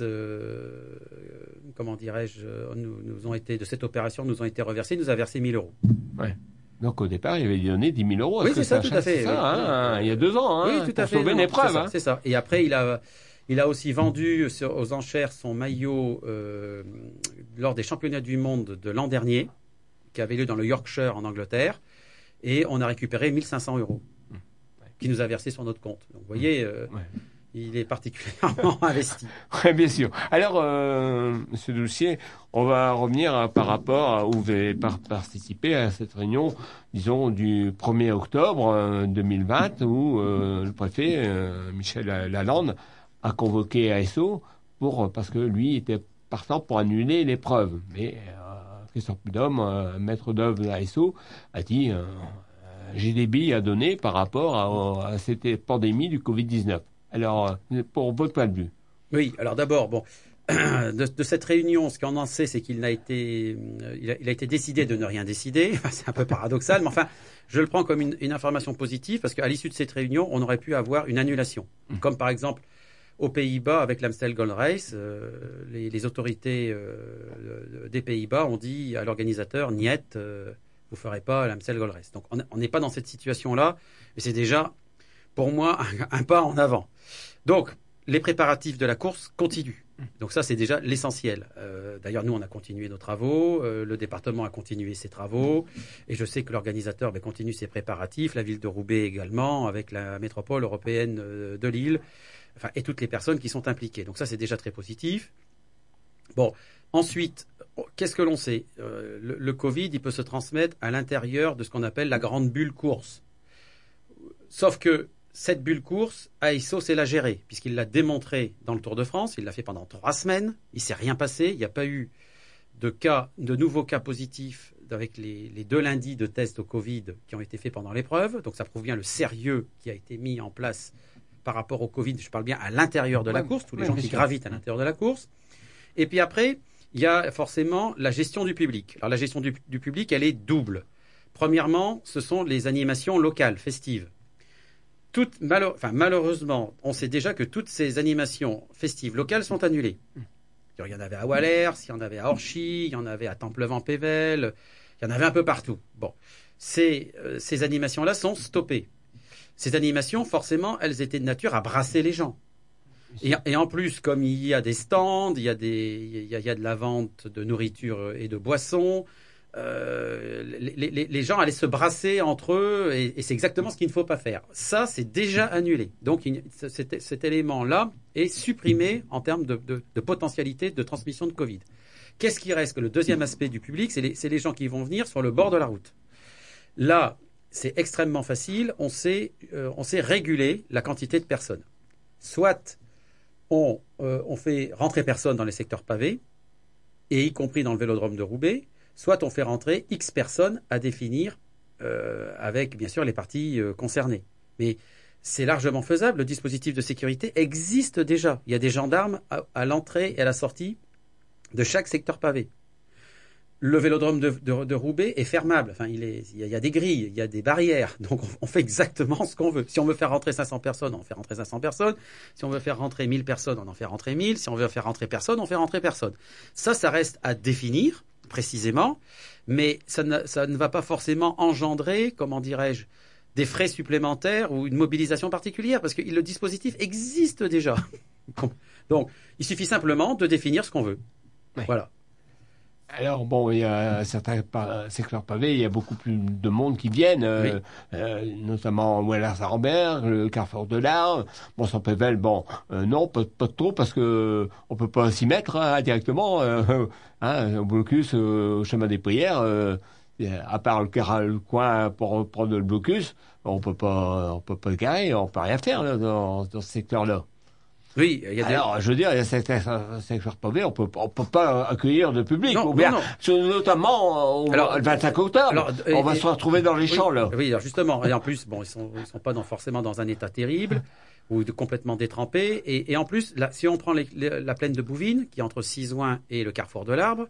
comment dirais-je, nous ont été de cette opération nous ont été reversés. Il nous a versé 1 000 euros. Ouais. Donc au départ, il avait donné 10 000 euros. Oui, c'est ça, tout à fait. C'est ça, il y a 2 ans, oui, tout à fait. Pour sauver une épreuve. C'est ça. Et après, il a aussi vendu aux enchères son maillot lors des championnats du monde de l'an dernier, qui avait lieu dans le Yorkshire en Angleterre, et on a récupéré 1 500 euros, qui nous a versé sur notre compte. Donc vous voyez. Il est particulièrement investi. Oui, bien sûr. Alors, Monsieur Doucier, on va revenir par rapport à où vous avez participé à cette réunion, disons, du 1er octobre 2020, où le préfet, Michel Lalande, a convoqué ASO parce que lui était partant pour annuler l'épreuve. Mais Christophe Prudhomme, maître d'œuvre de l'ASO, a dit j'ai des billes à donner par rapport à cette pandémie du Covid-19. Alors, pour votre point de vue. Oui, alors d'abord, de cette réunion, ce qu'on en sait, c'est qu'il a été décidé de ne rien décider. C'est un peu paradoxal, mais enfin, je le prends comme une information positive, parce qu'à l'issue de cette réunion, on aurait pu avoir une annulation. Comme par exemple, aux Pays-Bas, avec l'Amstel Gold Race, les autorités des Pays-Bas ont dit à l'organisateur, niet, vous ne ferez pas l'Amstel Gold Race. Donc, on n'est pas dans cette situation-là, mais c'est déjà, pour moi, un pas en avant. Donc, les préparatifs de la course continuent. Donc ça, c'est déjà l'essentiel. D'ailleurs, nous, on a continué nos travaux. Le département a continué ses travaux. Et je sais que l'organisateur continue ses préparatifs. La ville de Roubaix également, avec la métropole européenne de Lille. Enfin, et toutes les personnes qui sont impliquées. Donc ça, c'est déjà très positif. Bon, ensuite, qu'est-ce que l'on sait ? Le Covid, il peut se transmettre à l'intérieur de ce qu'on appelle la grande bulle course. Sauf que cette bulle course, ASO sait la gérer, puisqu'il l'a démontré dans le Tour de France. Il l'a fait pendant 3 semaines. Il ne s'est rien passé. Il n'y a pas eu de nouveaux cas positifs avec les 2 lundis de tests au Covid qui ont été faits pendant l'épreuve. Donc ça prouve bien le sérieux qui a été mis en place par rapport au Covid. Je parle bien à l'intérieur de la course, tous les gens qui gravitent à l'intérieur de la course. Et puis après, il y a forcément la gestion du public. Alors la gestion du public, elle est double. Premièrement, ce sont les animations locales, festives. Malheureusement, on sait déjà que toutes ces animations festives locales sont annulées. Il y en avait à Wallers, il y en avait à Orchy, il y en avait à Templevan-Pével, il y en avait un peu partout. Bon, ces animations-là sont stoppées. Ces animations, forcément, elles étaient de nature à brasser les gens. Et en plus, comme il y a des stands, il y a de la vente de nourriture et de boissons, les gens allaient se brasser entre eux, et c'est exactement ce qu'il ne faut pas faire. Ça, c'est déjà annulé. Donc, cet élément-là est supprimé en termes de potentialité de transmission de Covid. Qu'est-ce qui reste ? Le deuxième aspect du public, c'est les gens qui vont venir sur le bord de la route. Là, c'est extrêmement facile. On sait réguler la quantité de personnes. Soit on fait rentrer personne dans les secteurs pavés, et y compris dans le vélodrome de Roubaix, soit on fait rentrer X personnes à définir avec, bien sûr, les parties concernées. Mais c'est largement faisable. Le dispositif de sécurité existe déjà. Il y a des gendarmes à l'entrée et à la sortie de chaque secteur pavé. Le vélodrome de Roubaix est fermable. Enfin, il y a des grilles, il y a des barrières. Donc, on fait exactement ce qu'on veut. Si on veut faire rentrer 500 personnes, on fait rentrer 500 personnes. Si on veut faire rentrer 1000 personnes, on en fait rentrer 1000. Si on veut faire rentrer personne, on fait rentrer personne. Ça reste à définir précisément, mais ça ne va pas forcément engendrer, comment dirais-je, des frais supplémentaires ou une mobilisation particulière, parce que le dispositif existe déjà. Donc, il suffit simplement de définir ce qu'on veut. Ouais. Voilà. Alors bon, il y a certains secteurs pavés, il y a beaucoup plus de monde qui viennent, notamment Wallers-Arambert, le Carrefour de l'Arbre. Bon, Saint-Pével, bon, non, pas trop, parce que on peut pas s'y mettre directement. Au blocus, au chemin des prières, à part le coin pour prendre le blocus, on peut pas le garer, on peut rien faire là, dans ce secteur-là. Oui, il y a Alors, je veux dire, il y a certains secteurs pavés, on peut pas accueillir de public. Non, ou bien, non. Notamment le 25 octobre, on va se retrouver dans les champs, là. Oui, alors justement. Et en plus, bon, ils sont pas forcément dans un état terrible ou complètement détrempés. Et en plus, là, si on prend la plaine de Bouvines, qui est entre Sizouin et le Carrefour de l'Arbre,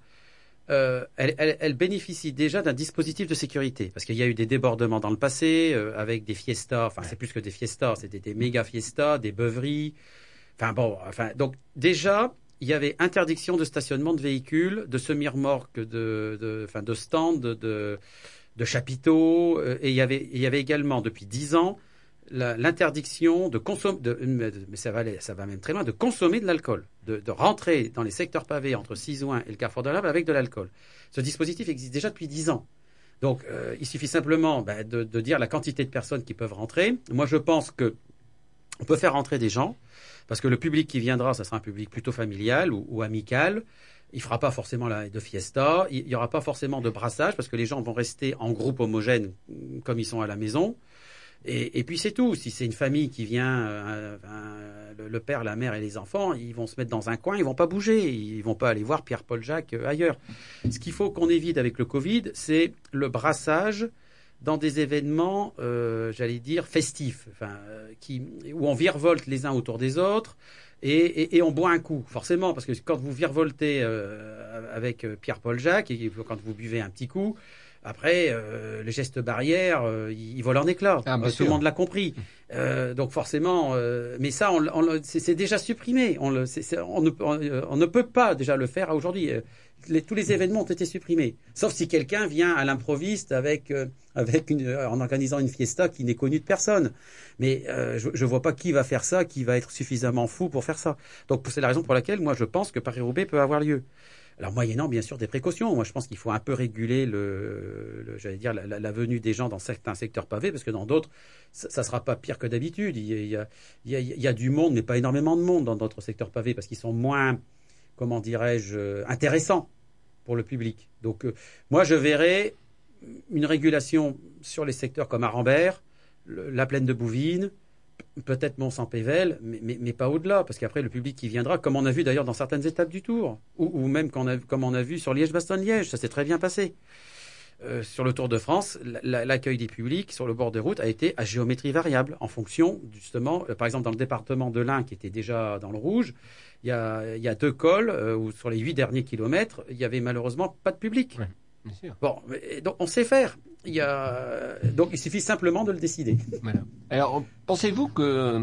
elle bénéficie déjà d'un dispositif de sécurité. Parce qu'il y a eu des débordements dans le passé, avec des fiestas. Enfin, c'est plus que des fiestas, c'était des méga fiestas, des beuveries. Donc déjà, il y avait interdiction de stationnement de véhicules, de semi-remorques, de stands, de chapiteaux, et il y avait également depuis 10 ans l'interdiction de consommer, mais ça va même très loin, de consommer de l'alcool, de rentrer dans les secteurs pavés entre Sizouin et le Carrefour de l'Arbre avec de l'alcool. Ce dispositif existe déjà depuis 10 ans. Donc il suffit simplement de dire la quantité de personnes qui peuvent rentrer. Moi, je pense que on peut faire rentrer des gens. Parce que le public qui viendra, ça sera un public plutôt familial ou amical. Il ne fera pas forcément de fiesta. Il n'y aura pas forcément de brassage parce que les gens vont rester en groupe homogène comme ils sont à la maison. Et puis c'est tout. Si c'est une famille qui vient, le père, la mère et les enfants, ils vont se mettre dans un coin, ils ne vont pas bouger. Ils ne vont pas aller voir Pierre-Paul Jacques ailleurs. Ce qu'il faut qu'on évite avec le Covid, c'est le brassage dans des événements, j'allais dire, festifs, où on virevolte les uns autour des autres et on boit un coup, forcément, parce que quand vous virevoltez avec Pierre-Paul Jacques et quand vous buvez un petit coup, après, les gestes barrières, ils volent en éclats. Tout le monde l'a compris. Donc forcément, mais ça, c'est déjà supprimé. On ne peut pas déjà le faire aujourd'hui. Tous les événements ont été supprimés, sauf si quelqu'un vient à l'improviste en organisant une fiesta qui n'est connue de personne. Mais je vois pas qui va faire ça, qui va être suffisamment fou pour faire ça. Donc c'est la raison pour laquelle moi je pense que Paris-Roubaix peut avoir lieu. Alors moyennant bien sûr des précautions. Moi je pense qu'il faut un peu réguler j'allais dire la venue des gens dans certains secteurs pavés, parce que dans d'autres ça sera pas pire que d'habitude. Il y a du monde, mais pas énormément de monde dans d'autres secteurs pavés parce qu'ils sont moins, comment dirais-je, intéressants pour le public. Donc moi je verrais une régulation sur les secteurs comme Arambert, la plaine de Bouvines, peut-être Mont-Saint-Pével, mais pas au-delà, parce qu'après le public qui viendra, comme on a vu d'ailleurs dans certaines étapes du Tour, ou même comme on a vu sur Liège-Bastogne-Liège, ça s'est très bien passé. Sur le Tour de France, l'accueil des publics sur le bord de route a été à géométrie variable, en fonction, justement, par exemple dans le département de l'Ain, qui était déjà dans le rouge, il y a 2 cols où sur les 8 derniers kilomètres, il y avait malheureusement pas de public. Ouais, bien sûr. Bon, donc on sait faire. Donc il suffit simplement de le décider. Voilà. Alors, pensez-vous que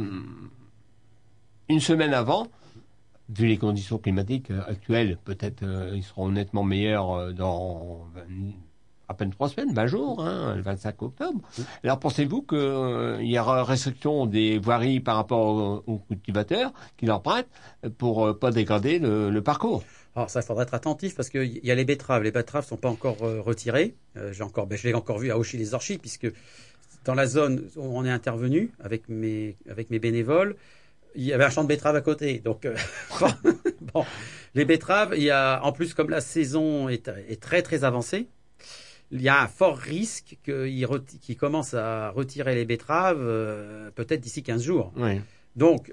une semaine avant, vu les conditions climatiques actuelles, peut-être ils seront nettement meilleurs dans à peine 3 semaines, 20 jours, le 25 octobre. Alors pensez-vous qu'il y aura restriction des voiries par rapport aux cultivateurs qui l'empruntent pour pas dégrader le parcours? Alors ça, il faudra être attentif parce qu'il y a les betteraves. Les betteraves sont pas encore retirées. Je l'ai encore vu à Auchy-les-Orchies, puisque dans la zone où on est intervenu avec mes bénévoles, il y avait un champ de betteraves à côté. Donc bon, les betteraves, il y a en plus, comme la saison est très très avancée, il y a un fort risque qu'ils commencent à retirer les betteraves peut-être d'ici 15 jours. Oui. Donc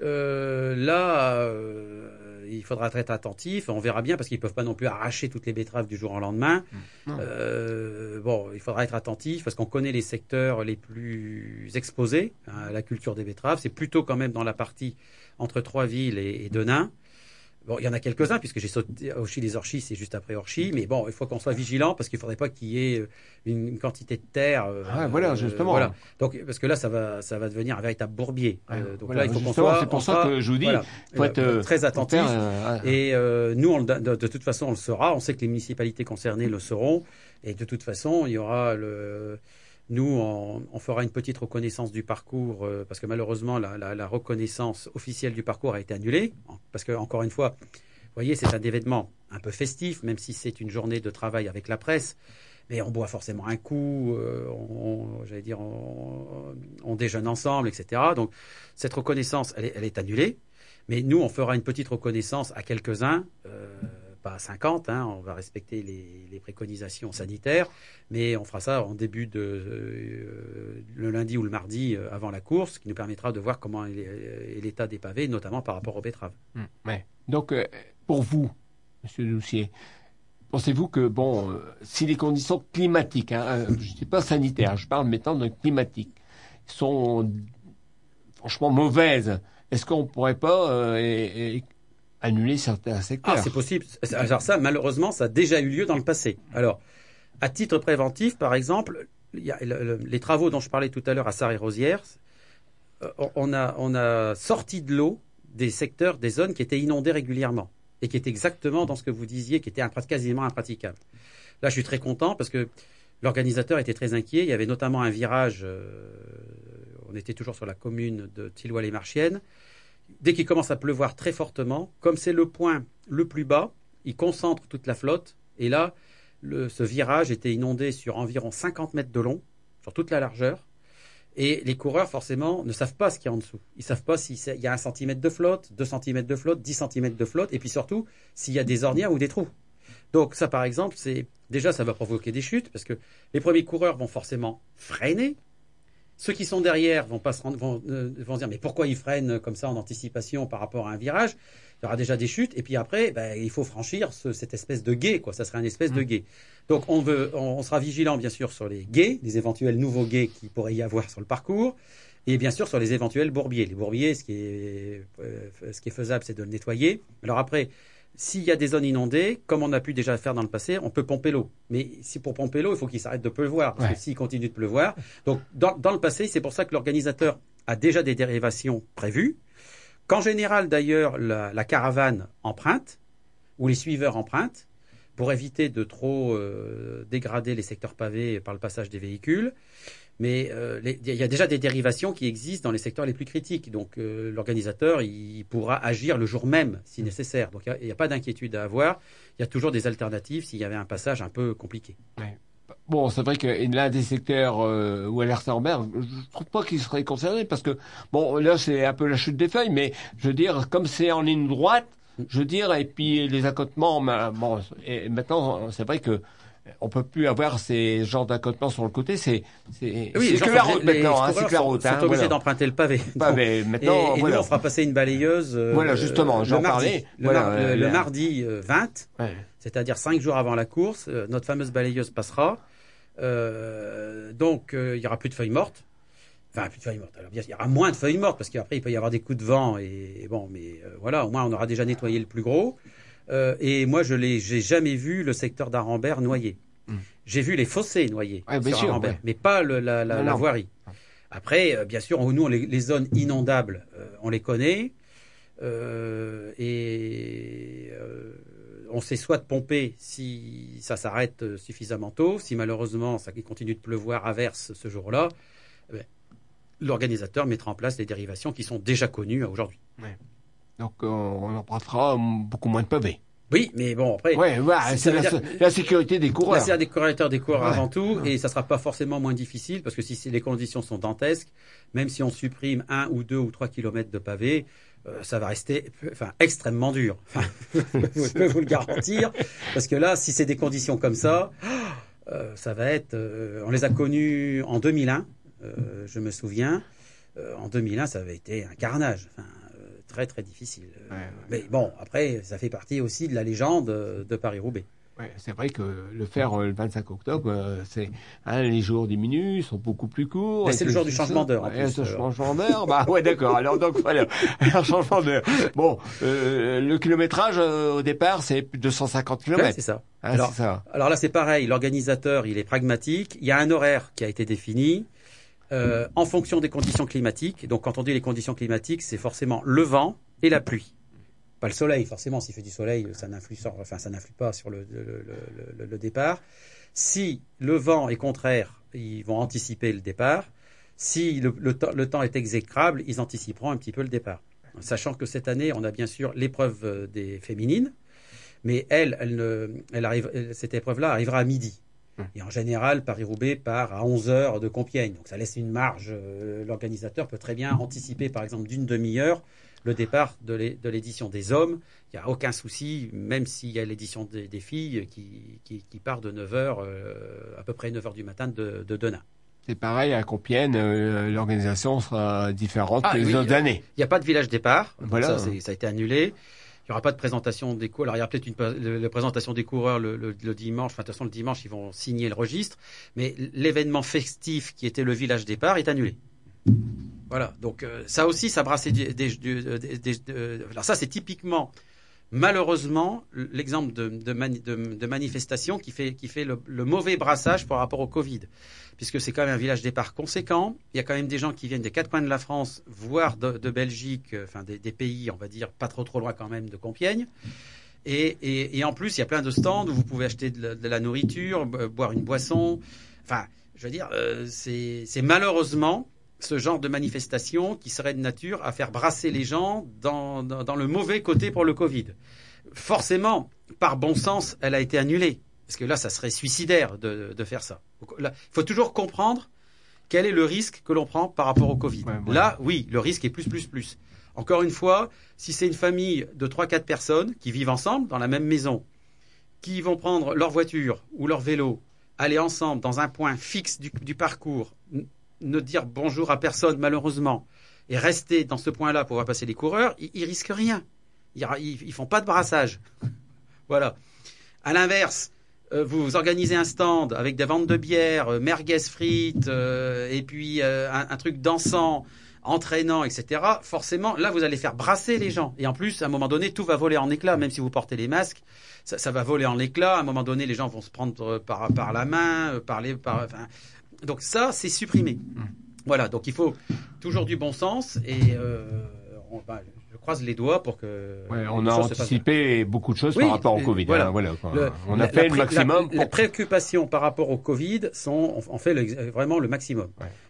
là, il faudra être attentif. On verra bien parce qu'ils ne peuvent pas non plus arracher toutes les betteraves du jour au lendemain. Il faudra être attentif parce qu'on connaît les secteurs les plus exposés à la culture des betteraves. C'est plutôt quand même dans la partie entre Troisville et Denain. Bon, il y en a quelques-uns, puisque j'ai sauté à Auchy-les-Orchies, c'est juste après Orchies, mais bon, il faut qu'on soit vigilant, parce qu'il ne faudrait pas qu'il y ait une quantité de terre. Voilà, justement. Voilà. Donc, parce que là, ça va devenir un véritable bourbier. Donc voilà, là, il faut qu'on soit. C'est pour ça que je vous dis, il faut être très attentif. Et nous, de toute façon, on le saura. On sait que les municipalités concernées le sauront. Et de toute façon, il y aura Nous, on fera une petite reconnaissance du parcours parce que malheureusement, la reconnaissance officielle du parcours a été annulée. Parce que, encore une fois, voyez, c'est un événement un peu festif, même si c'est une journée de travail avec la presse. Mais on boit forcément un coup, on déjeune ensemble, etc. Donc, cette reconnaissance, elle est annulée. Mais nous, on fera une petite reconnaissance à quelques-uns, pas à 50, on va respecter les préconisations sanitaires, mais on fera ça en début le lundi ou le mardi avant la course, ce qui nous permettra de voir comment est l'état des pavés, notamment par rapport aux betteraves. Ouais. Donc, pour vous, Monsieur Doucier, pensez-vous que, si les conditions climatiques, je ne dis pas sanitaires, je parle maintenant de climatiques, sont franchement mauvaises, est-ce qu'on ne pourrait pas annuler certains secteurs? Ah, c'est possible. Alors ça, malheureusement, ça a déjà eu lieu dans le passé. Alors, à titre préventif, par exemple, il y a les travaux dont je parlais tout à l'heure à Sarre-et-Rosières, on a sorti de l'eau des secteurs, des zones qui étaient inondées régulièrement et qui étaient exactement dans ce que vous disiez, qui étaient quasiment impraticables. Là, je suis très content parce que l'organisateur était très inquiet. Il y avait notamment un virage, on était toujours sur la commune de Thilloy-les-Marchiennes. Dès qu'il commence à pleuvoir très fortement, comme c'est le point le plus bas, il concentre toute la flotte. Et là, ce virage était inondé sur environ 50 mètres de long, sur toute la largeur. Et les coureurs, forcément, ne savent pas ce qu'il y a en dessous. Ils ne savent pas s'il y a 1 centimètre de flotte, 2 centimètres de flotte, 10 centimètres de flotte, et puis surtout, s'il y a des ornières ou des trous. Donc ça, par exemple, déjà, ça va provoquer des chutes, parce que les premiers coureurs vont forcément freiner. Ceux qui sont derrière vont se dire mais pourquoi ils freinent comme ça en anticipation par rapport à un virage? Il y aura déjà des chutes et puis après il faut franchir cette espèce de gué, quoi. Ça serait une espèce de gué. Donc on sera vigilant bien sûr sur les gués, les éventuels nouveaux gués qu'il pourrait y avoir sur le parcours, et bien sûr sur les éventuels bourbiers. Les bourbiers, ce qui est faisable, c'est de le nettoyer. Alors après, s'il y a des zones inondées, comme on a pu déjà faire dans le passé, on peut pomper l'eau. Mais pour pomper l'eau, il faut qu'il s'arrête de pleuvoir. Parce que s'il continue de pleuvoir... Donc, dans le passé, c'est pour ça que l'organisateur a déjà des dérivations prévues. Qu'en général, d'ailleurs, la caravane emprunte, ou les suiveurs empruntent, pour éviter de trop dégrader les secteurs pavés par le passage des véhicules. Mais il y a déjà des dérivations qui existent dans les secteurs les plus critiques. Donc l'organisateur, il pourra agir le jour même si nécessaire. Donc il n'y a pas d'inquiétude à avoir. Il y a toujours des alternatives s'il y avait un passage un peu compliqué. Ouais. Bon, c'est vrai que l'un des secteurs où Alerce-en-Mer, je ne trouve pas qu'il serait concerné parce que, là c'est un peu la chute des feuilles, mais je veux dire, comme c'est en ligne droite, et puis les accotements, et maintenant c'est vrai que on peut plus avoir ces genres d'accotements sur le côté, c'est que la route maintenant, c'est que la route. Ils sont obligés d'emprunter le pavé. Maintenant, et nous, on fera passer une balayeuse. Voilà, justement, j'en parlais. Le mardi 20, c'est-à-dire 5 jours avant la course, notre fameuse balayeuse passera. Donc, il y aura plus de feuilles mortes. Enfin, plus de feuilles mortes. Alors, bien, il y aura moins de feuilles mortes parce qu'après, il peut y avoir des coups de vent voilà, au moins, on aura déjà nettoyé le plus gros. Et moi, j'ai jamais vu le secteur d'Arambert noyé. J'ai vu les fossés noyés sur Arambert, mais pas la voirie. Après, bien sûr, nous, les zones inondables, on les connaît. On sait soit de pomper si ça s'arrête suffisamment tôt, si malheureusement ça continue de pleuvoir, averse ce jour-là, l'organisateur mettra en place des dérivations qui sont déjà connues aujourd'hui. Ouais. Donc on empruntera beaucoup moins de pavés. Oui, mais bon, après... c'est la sécurité des coureurs. C'est la sécurité des coureurs avant tout, et ça ne sera pas forcément moins difficile, parce que si les conditions sont dantesques, même si on supprime 1 ou 2 ou 3 kilomètres de pavés, ça va rester extrêmement dur. Je peux vous le garantir, parce que là, si c'est des conditions comme ça, ça va être... on les a connus en 2001, je me souviens. En 2001, ça avait été un carnage. Très très difficile. Mais bon, après, ça fait partie aussi de la légende de Paris-Roubaix. Ouais, c'est vrai que le faire le 25 octobre, les jours diminuent, sont beaucoup plus courts. Mais c'est le jour du changement d'heure. C'est le changement d'heure. D'accord. Alors donc voilà, un changement d'heure. Bon, le kilométrage au départ, c'est plus de 250 km. Ouais, c'est ça. Alors là, c'est pareil. L'organisateur, il est pragmatique. Il y a un horaire qui a été défini. En fonction des conditions climatiques. Donc, quand on dit les conditions climatiques, c'est forcément le vent et la pluie. Pas le soleil, forcément. S'il fait du soleil, ça n'influe pas sur le départ. Si le vent est contraire, ils vont anticiper le départ. Si le temps est exécrable, ils anticiperont un petit peu le départ. Sachant que cette année, on a bien sûr l'épreuve des féminines. Mais cette épreuve-là arrivera à midi. Et en général, Paris-Roubaix part à 11h de Compiègne. Donc ça laisse une marge. L'organisateur peut très bien anticiper, par exemple, d'une demi-heure le départ de l'édition des hommes. Il n'y a aucun souci, même s'il y a l'édition des filles qui part de 9h, à peu près 9h du matin de Denain. C'est pareil à Compiègne, l'organisation sera différente que les autres années. Il n'y a pas de village départ. Voilà. Ça a été annulé. Il n'y aura pas de présentation des coureurs. Alors, il y a peut-être la présentation des coureurs le dimanche. Enfin, de toute façon, le dimanche, ils vont signer le registre. Mais l'événement festif qui était le village départ est annulé. Voilà. Donc, ça aussi, ça brassait alors ça, c'est typiquement, malheureusement, l'exemple de manifestation qui fait le mauvais brassage par rapport au Covid. Puisque c'est quand même un village départ conséquent. Il y a quand même des gens qui viennent des quatre coins de la France, voire de Belgique, enfin des pays, on va dire, pas trop loin quand même de Compiègne. Et en plus, il y a plein de stands où vous pouvez acheter de la nourriture, boire une boisson. Enfin, je veux dire, c'est malheureusement ce genre de manifestation qui serait de nature à faire brasser les gens dans le mauvais côté pour le Covid. Forcément, par bon sens, elle a été annulée. Parce que là, ça serait suicidaire de faire ça. Il faut toujours comprendre quel est le risque que l'on prend par rapport au Covid. Ouais. Là, oui, le risque est plus. Encore une fois, si c'est une famille de 3-4 personnes qui vivent ensemble dans la même maison, qui vont prendre leur voiture ou leur vélo, aller ensemble dans un point fixe du parcours, ne dire bonjour à personne malheureusement, et rester dans ce point-là pour voir passer les coureurs, ils risquent rien. Ils font pas de brassage. Voilà. À l'inverse, vous organisez un stand avec des ventes de bière, merguez frites, et puis un truc dansant, entraînant, etc. Forcément, là, vous allez faire brasser les gens. Et en plus, à un moment donné, tout va voler en éclats. Même si vous portez les masques, ça va voler en éclats. À un moment donné, les gens vont se prendre par la main, enfin, donc ça, c'est supprimé. Voilà, donc il faut toujours du bon sens et je croise les doigts pour que... Ouais, on a anticipé beaucoup de choses par rapport au Covid. Voilà. On a fait le maximum. Les préoccupations par rapport au Covid on fait vraiment le maximum.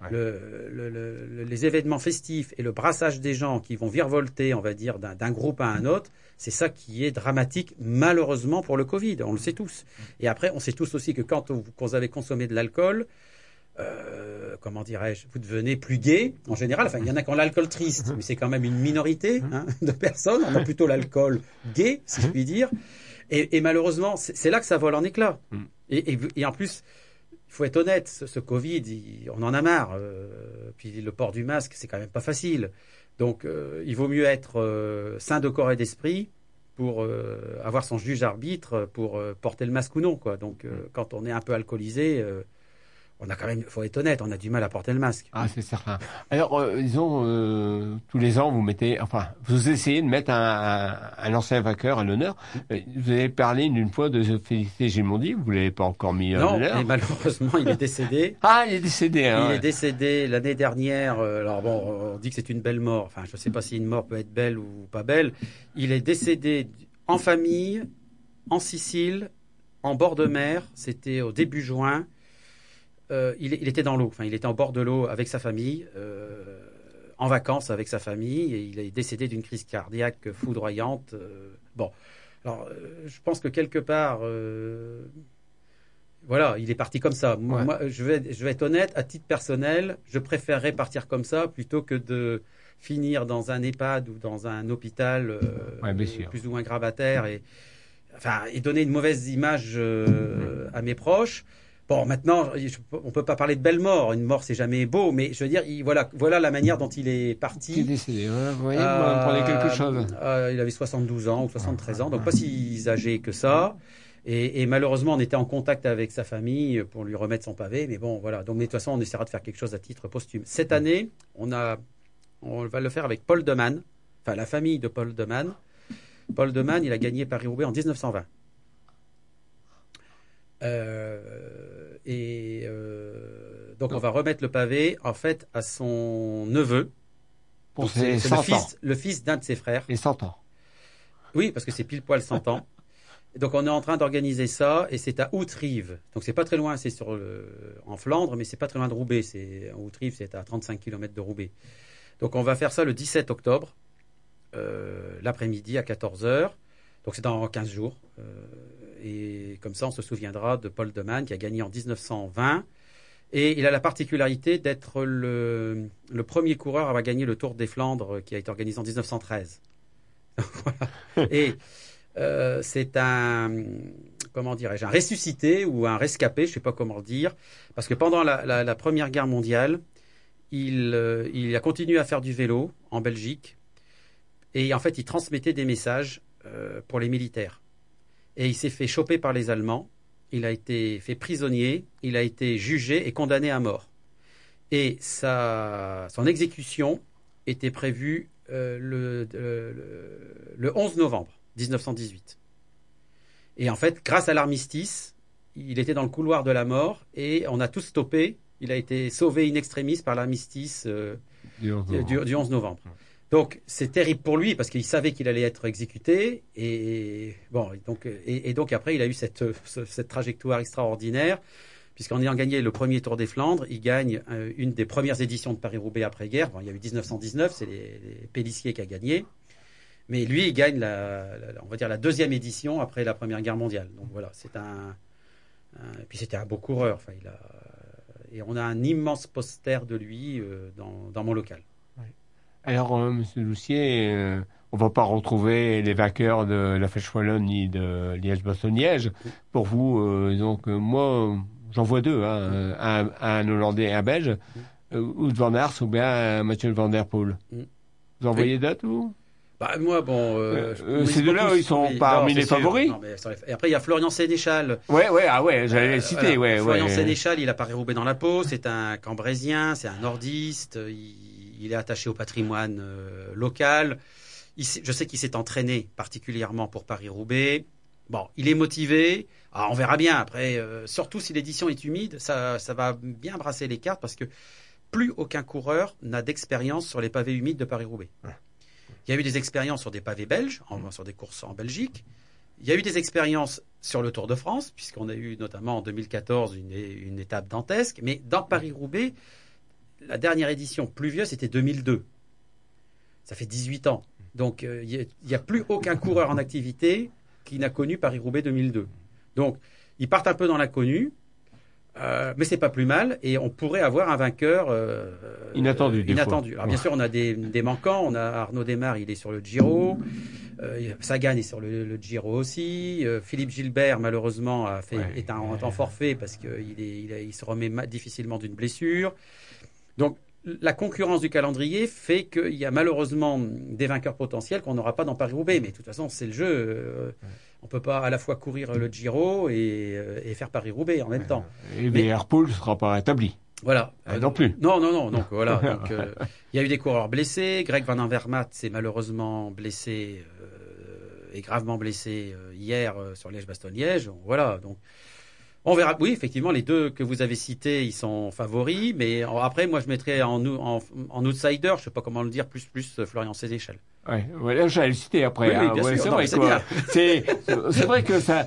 Les événements festifs et le brassage des gens qui vont virevolter, on va dire, d'un groupe à un autre, c'est ça qui est dramatique, malheureusement, pour le Covid. On le sait tous. Et après, on sait tous aussi que quand vous avez consommé de l'alcool, comment dirais-je, vous devenez plus gai en général. Enfin, il y en a qui ont l'alcool triste, mais c'est quand même une minorité de personnes. On a plutôt l'alcool gai, si je puis dire. Et malheureusement, c'est là que ça vole en éclats. Et en plus, il faut être honnête, ce Covid, on en a marre. Puis le port du masque, c'est quand même pas facile. Donc, il vaut mieux être sain de corps et d'esprit pour avoir son juge arbitre pour porter le masque ou non, quoi. Donc, quand on est un peu alcoolisé, on a quand même, faut être honnête, on a du mal à porter le masque. Ah, c'est certain. Alors, disons, tous les ans, vous essayez de mettre un ancien vainqueur à l'honneur. Vous avez parlé d'une fois de Félicité Gimondi, vous l'avez pas encore mis à l'honneur. Non, et malheureusement, il est décédé. Ah, il est décédé, hein. Il est décédé l'année dernière. Alors bon, on dit que c'est une belle mort. Enfin, je sais pas si une mort peut être belle ou pas belle. Il est décédé en famille, en Sicile, en bord de mer. C'était au début juin. Il était dans l'eau, enfin il était en bord de l'eau avec sa famille, en vacances avec sa famille, et il est décédé d'une crise cardiaque foudroyante. Alors je pense que quelque part, voilà, il est parti comme ça. Ouais. Moi, je vais être honnête, à titre personnel, je préférerais partir comme ça plutôt que de finir dans un EHPAD ou dans un hôpital plus ou moins grabataire et donner une mauvaise image à mes proches. Bon, maintenant, on peut pas parler de belle mort. Une mort, c'est jamais beau, mais je veux dire, voilà la manière dont il est parti. Il est décédé. Vous voyez, vous prenez quelque chose. Il avait 72 ans ou 73 ans, donc pas si âgé que ça. Et malheureusement, on était en contact avec sa famille pour lui remettre son pavé. Mais bon, voilà. Donc, mais de toute façon, on essaiera de faire quelque chose à titre posthume. Cette année, on va le faire avec Paul Deman, enfin la famille de Paul Deman. Paul Deman, il a gagné Paris-Roubaix en 1920. Donc on va remettre le pavé en fait à son neveu. Pour ses 100 ans. Le fils d'un de ses frères. Et 100 ans. Oui, parce que c'est pile poil 100 ans. Donc on est en train d'organiser ça et c'est à Outreeve. Donc c'est pas très loin, c'est en Flandre, mais c'est pas très loin de Roubaix. Outreeve, c'est à 35 km de Roubaix. Donc on va faire ça le 17 octobre, l'après-midi à 14h. Donc c'est dans 15 jours. Et comme ça, on se souviendra de Paul de Man qui a gagné en 1920. Et il a la particularité d'être le premier coureur à avoir gagné le Tour des Flandres qui a été organisé en 1913. Voilà. Et c'est un ressuscité ou un rescapé, je ne sais pas comment le dire, parce que pendant la Première Guerre mondiale, il a continué à faire du vélo en Belgique et en fait, il transmettait des messages pour les militaires. Et il s'est fait choper par les Allemands. Il a été fait prisonnier, il a été jugé et condamné à mort. Et son exécution était prévue le 11 novembre 1918. Et en fait, grâce à l'armistice, il était dans le couloir de la mort et on a tous stoppé. Il a été sauvé in extremis par l'armistice du 11 novembre. Donc, c'est terrible pour lui parce qu'il savait qu'il allait être exécuté. Et donc après, il a eu cette trajectoire extraordinaire puisqu'en ayant gagné le premier Tour des Flandres, il gagne une des premières éditions de Paris-Roubaix après-guerre. Bon, il y a eu 1919, c'est les Pélissier qui a gagné. Mais lui, il gagne on va dire la deuxième édition après la Première Guerre mondiale. Donc voilà, puis c'était un beau coureur. Enfin, et on a un immense poster de lui dans mon local. Alors, Monsieur Doucier, on va pas retrouver les vainqueurs de la Flèche Wallonne ni de Liège-Bastogne-Liège. Pour vous, donc moi, j'en vois deux, hein, un Hollandais et un Belge, Wout van Aert ou bien Mathieu van der Poel. Vous en voyez d'autres, vous? Bah, moi, ces deux-là, ils sont parmi les favoris. Non, et après, il y a Florian Sénéchal. Ouais, j'allais le citer, Florian Sénéchal, il a Paris-Roubaix dans la peau, c'est un Cambrésien, c'est un nordiste, il est attaché au patrimoine local. Je sais qu'il s'est entraîné particulièrement pour Paris-Roubaix. Bon, il est motivé. Alors, on verra bien après. Surtout si l'édition est humide, ça va bien brasser les cartes parce que plus aucun coureur n'a d'expérience sur les pavés humides de Paris-Roubaix. Ouais. Il y a eu des expériences sur des pavés belges, sur des courses en Belgique. Il y a eu des expériences sur le Tour de France, puisqu'on a eu notamment en 2014 une étape dantesque. Mais dans Paris-Roubaix, la dernière édition pluvieuse, c'était 2002. Ça fait 18 ans. Donc, il n'y a plus aucun coureur en activité qui n'a connu Paris-Roubaix 2002. Donc, ils partent un peu dans l'inconnu. Mais c'est pas plus mal et on pourrait avoir un vainqueur inattendu. Alors bien sûr on a des manquants, on a Arnaud Desmar, il est sur le Giro, Sagan est sur le Giro aussi, Philippe Gilbert malheureusement est en forfait parce qu'il se remet difficilement d'une blessure. Donc la concurrence du calendrier fait qu'il y a malheureusement des vainqueurs potentiels qu'on n'aura pas dans Paris-Roubaix, mais de toute façon c'est le jeu. On ne peut pas à la fois courir le Giro et faire Paris-Roubaix en même temps. Et Van Poel ne sera pas établi. Voilà. Non plus. Non. Donc voilà. Il y a eu des coureurs blessés. Greg Van Avermaet s'est malheureusement blessé et gravement blessé hier sur Liège-Bastogne-Liège. Voilà. Donc on verra. Oui, effectivement, les deux que vous avez cités, ils sont favoris. Mais après, moi, je mettrais en outsider, je ne sais pas comment le dire, plus Florian Sénéchal. Ouais, là, j'allais le citer après. Oui, bien sûr. C'est vrai que ça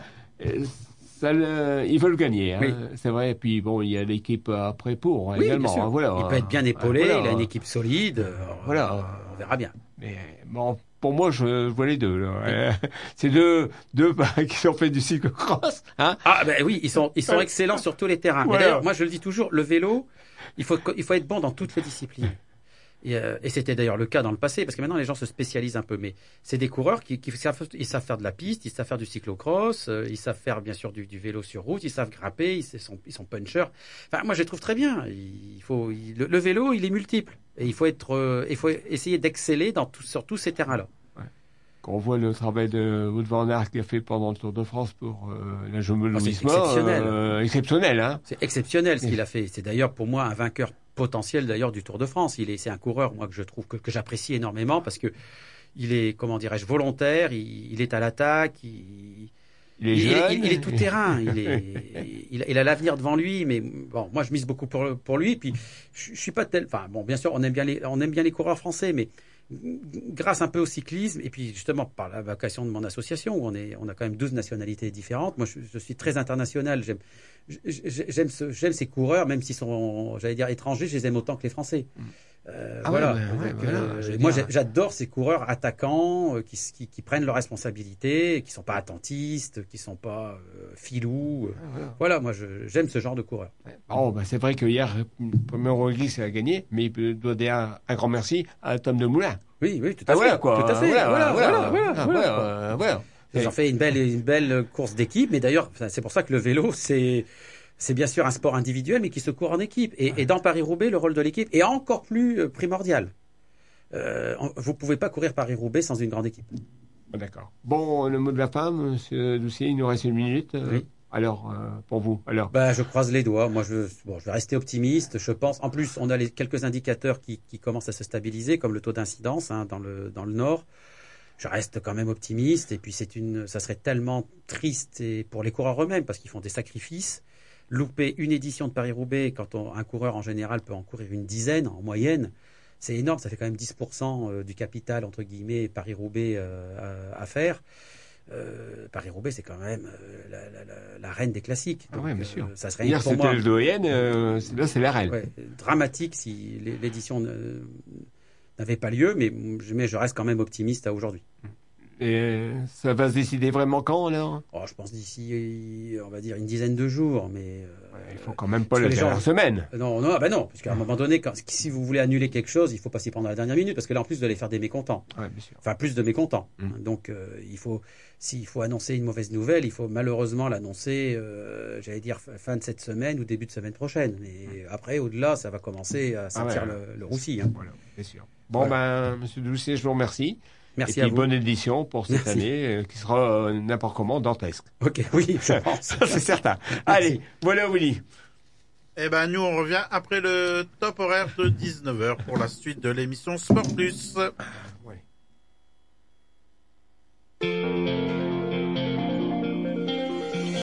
ils veulent gagner. Hein. Oui. C'est vrai. Et puis bon, il y a l'équipe après pour également. Hein, voilà. Il peut être bien épaulé. Voilà. Il a une équipe solide. Voilà. On verra bien. Mais bon. Pour moi, je vois les deux. Là. C'est deux qui ont fait du cyclocross. Hein, oui, ils sont excellents sur tous les terrains. Voilà. D'ailleurs, moi, je le dis toujours, le vélo, il faut être bon dans toutes les disciplines. Et c'était d'ailleurs le cas dans le passé, parce que maintenant, les gens se spécialisent un peu. Mais c'est des coureurs qui savent faire de la piste, ils savent faire du cyclocross, ils savent faire, bien sûr, du vélo sur route, ils savent grimper, ils sont punchers. Enfin, moi, je les trouve très bien. Le vélo, il est multiple. Et il faut essayer d'exceller sur tous ces terrains-là. Quand on voit le travail de Wout van Aert qu'il a fait pendant le Tour de France pour la Jumbo-Visma, c'est exceptionnel. Hein. C'est exceptionnel ce qu'il a fait. C'est d'ailleurs pour moi un vainqueur potentiel d'ailleurs du Tour de France. C'est un coureur moi que je trouve que j'apprécie énormément parce que il est volontaire, il est à l'attaque, il est tout terrain, il a l'avenir devant lui, mais bon, moi je mise beaucoup pour lui. Puis je suis pas bien sûr on aime bien les coureurs français, mais grâce un peu au cyclisme et puis justement par la vocation de mon association où on a quand même 12 nationalités différentes. Moi je suis très international. J'aime ces coureurs même s'ils sont, j'allais dire étrangers, je les aime autant que les Français. Voilà. Moi, dire. j'adore ces coureurs attaquants qui prennent leurs responsabilités, qui sont pas attentistes, qui sont pas filous. Voilà, moi, j'aime ce genre de coureur. Bon, c'est vrai que hier, premier Roglic a gagné, mais il doit dire un grand merci à Tom Dumoulin. Oui, tout à fait. Quoi. Tout à fait. Voilà. Ils ont fait une belle course d'équipe, mais d'ailleurs, c'est pour ça que le vélo, c'est bien sûr un sport individuel, mais qui se court en équipe. Et dans Paris-Roubaix, le rôle de l'équipe est encore plus primordial. Vous pouvez pas courir Paris-Roubaix sans une grande équipe. D'accord. Bon, le mot de la fin, monsieur Doucier, il nous reste 1 minute. Oui. Alors, pour vous, alors. Je croise les doigts. Moi, je vais rester optimiste. Je pense. En plus, on a quelques indicateurs qui commencent à se stabiliser, comme le taux d'incidence dans le Nord. Je reste quand même optimiste. Et puis, ça serait tellement triste pour les coureurs eux-mêmes parce qu'ils font des sacrifices. Louper une édition de Paris-Roubaix, quand un coureur en général peut en courir une dizaine en moyenne, c'est énorme. Ça fait quand même 10% du capital entre guillemets Paris-Roubaix à faire. Paris-Roubaix, c'est quand même la reine des classiques. Donc, bien sûr. Ça serait Hier, pour moi c'était le doyen, là, c'est la reine. dramatique si l'édition n'avait pas lieu, mais je reste quand même optimiste à aujourd'hui. Et ça va se décider vraiment quand, alors? Je pense d'ici, on va dire, une dizaine de jours, mais... il faut quand même pas la dernière semaine. Non, parce qu'à un moment donné, si vous voulez annuler quelque chose, il faut pas s'y prendre à la dernière minute, parce que là, en plus, vous allez faire des mécontents. Ouais, bien sûr. Enfin, plus de mécontents. Donc, s'il faut annoncer une mauvaise nouvelle, il faut malheureusement l'annoncer, j'allais dire, fin de cette semaine ou début de semaine prochaine. Mais après, au-delà, ça va commencer à sentir le roussi. Voilà, bien sûr. Bon, monsieur Doucier, je vous remercie. Merci et puis, à vous. bonne édition pour cette année, qui sera n'importe comment dantesque. Ok, oui, je pense. C'est certain. Allez, voilà Willy. Nous, on revient après le top horaire de 19h pour la suite de l'émission Sport Plus. Ouais.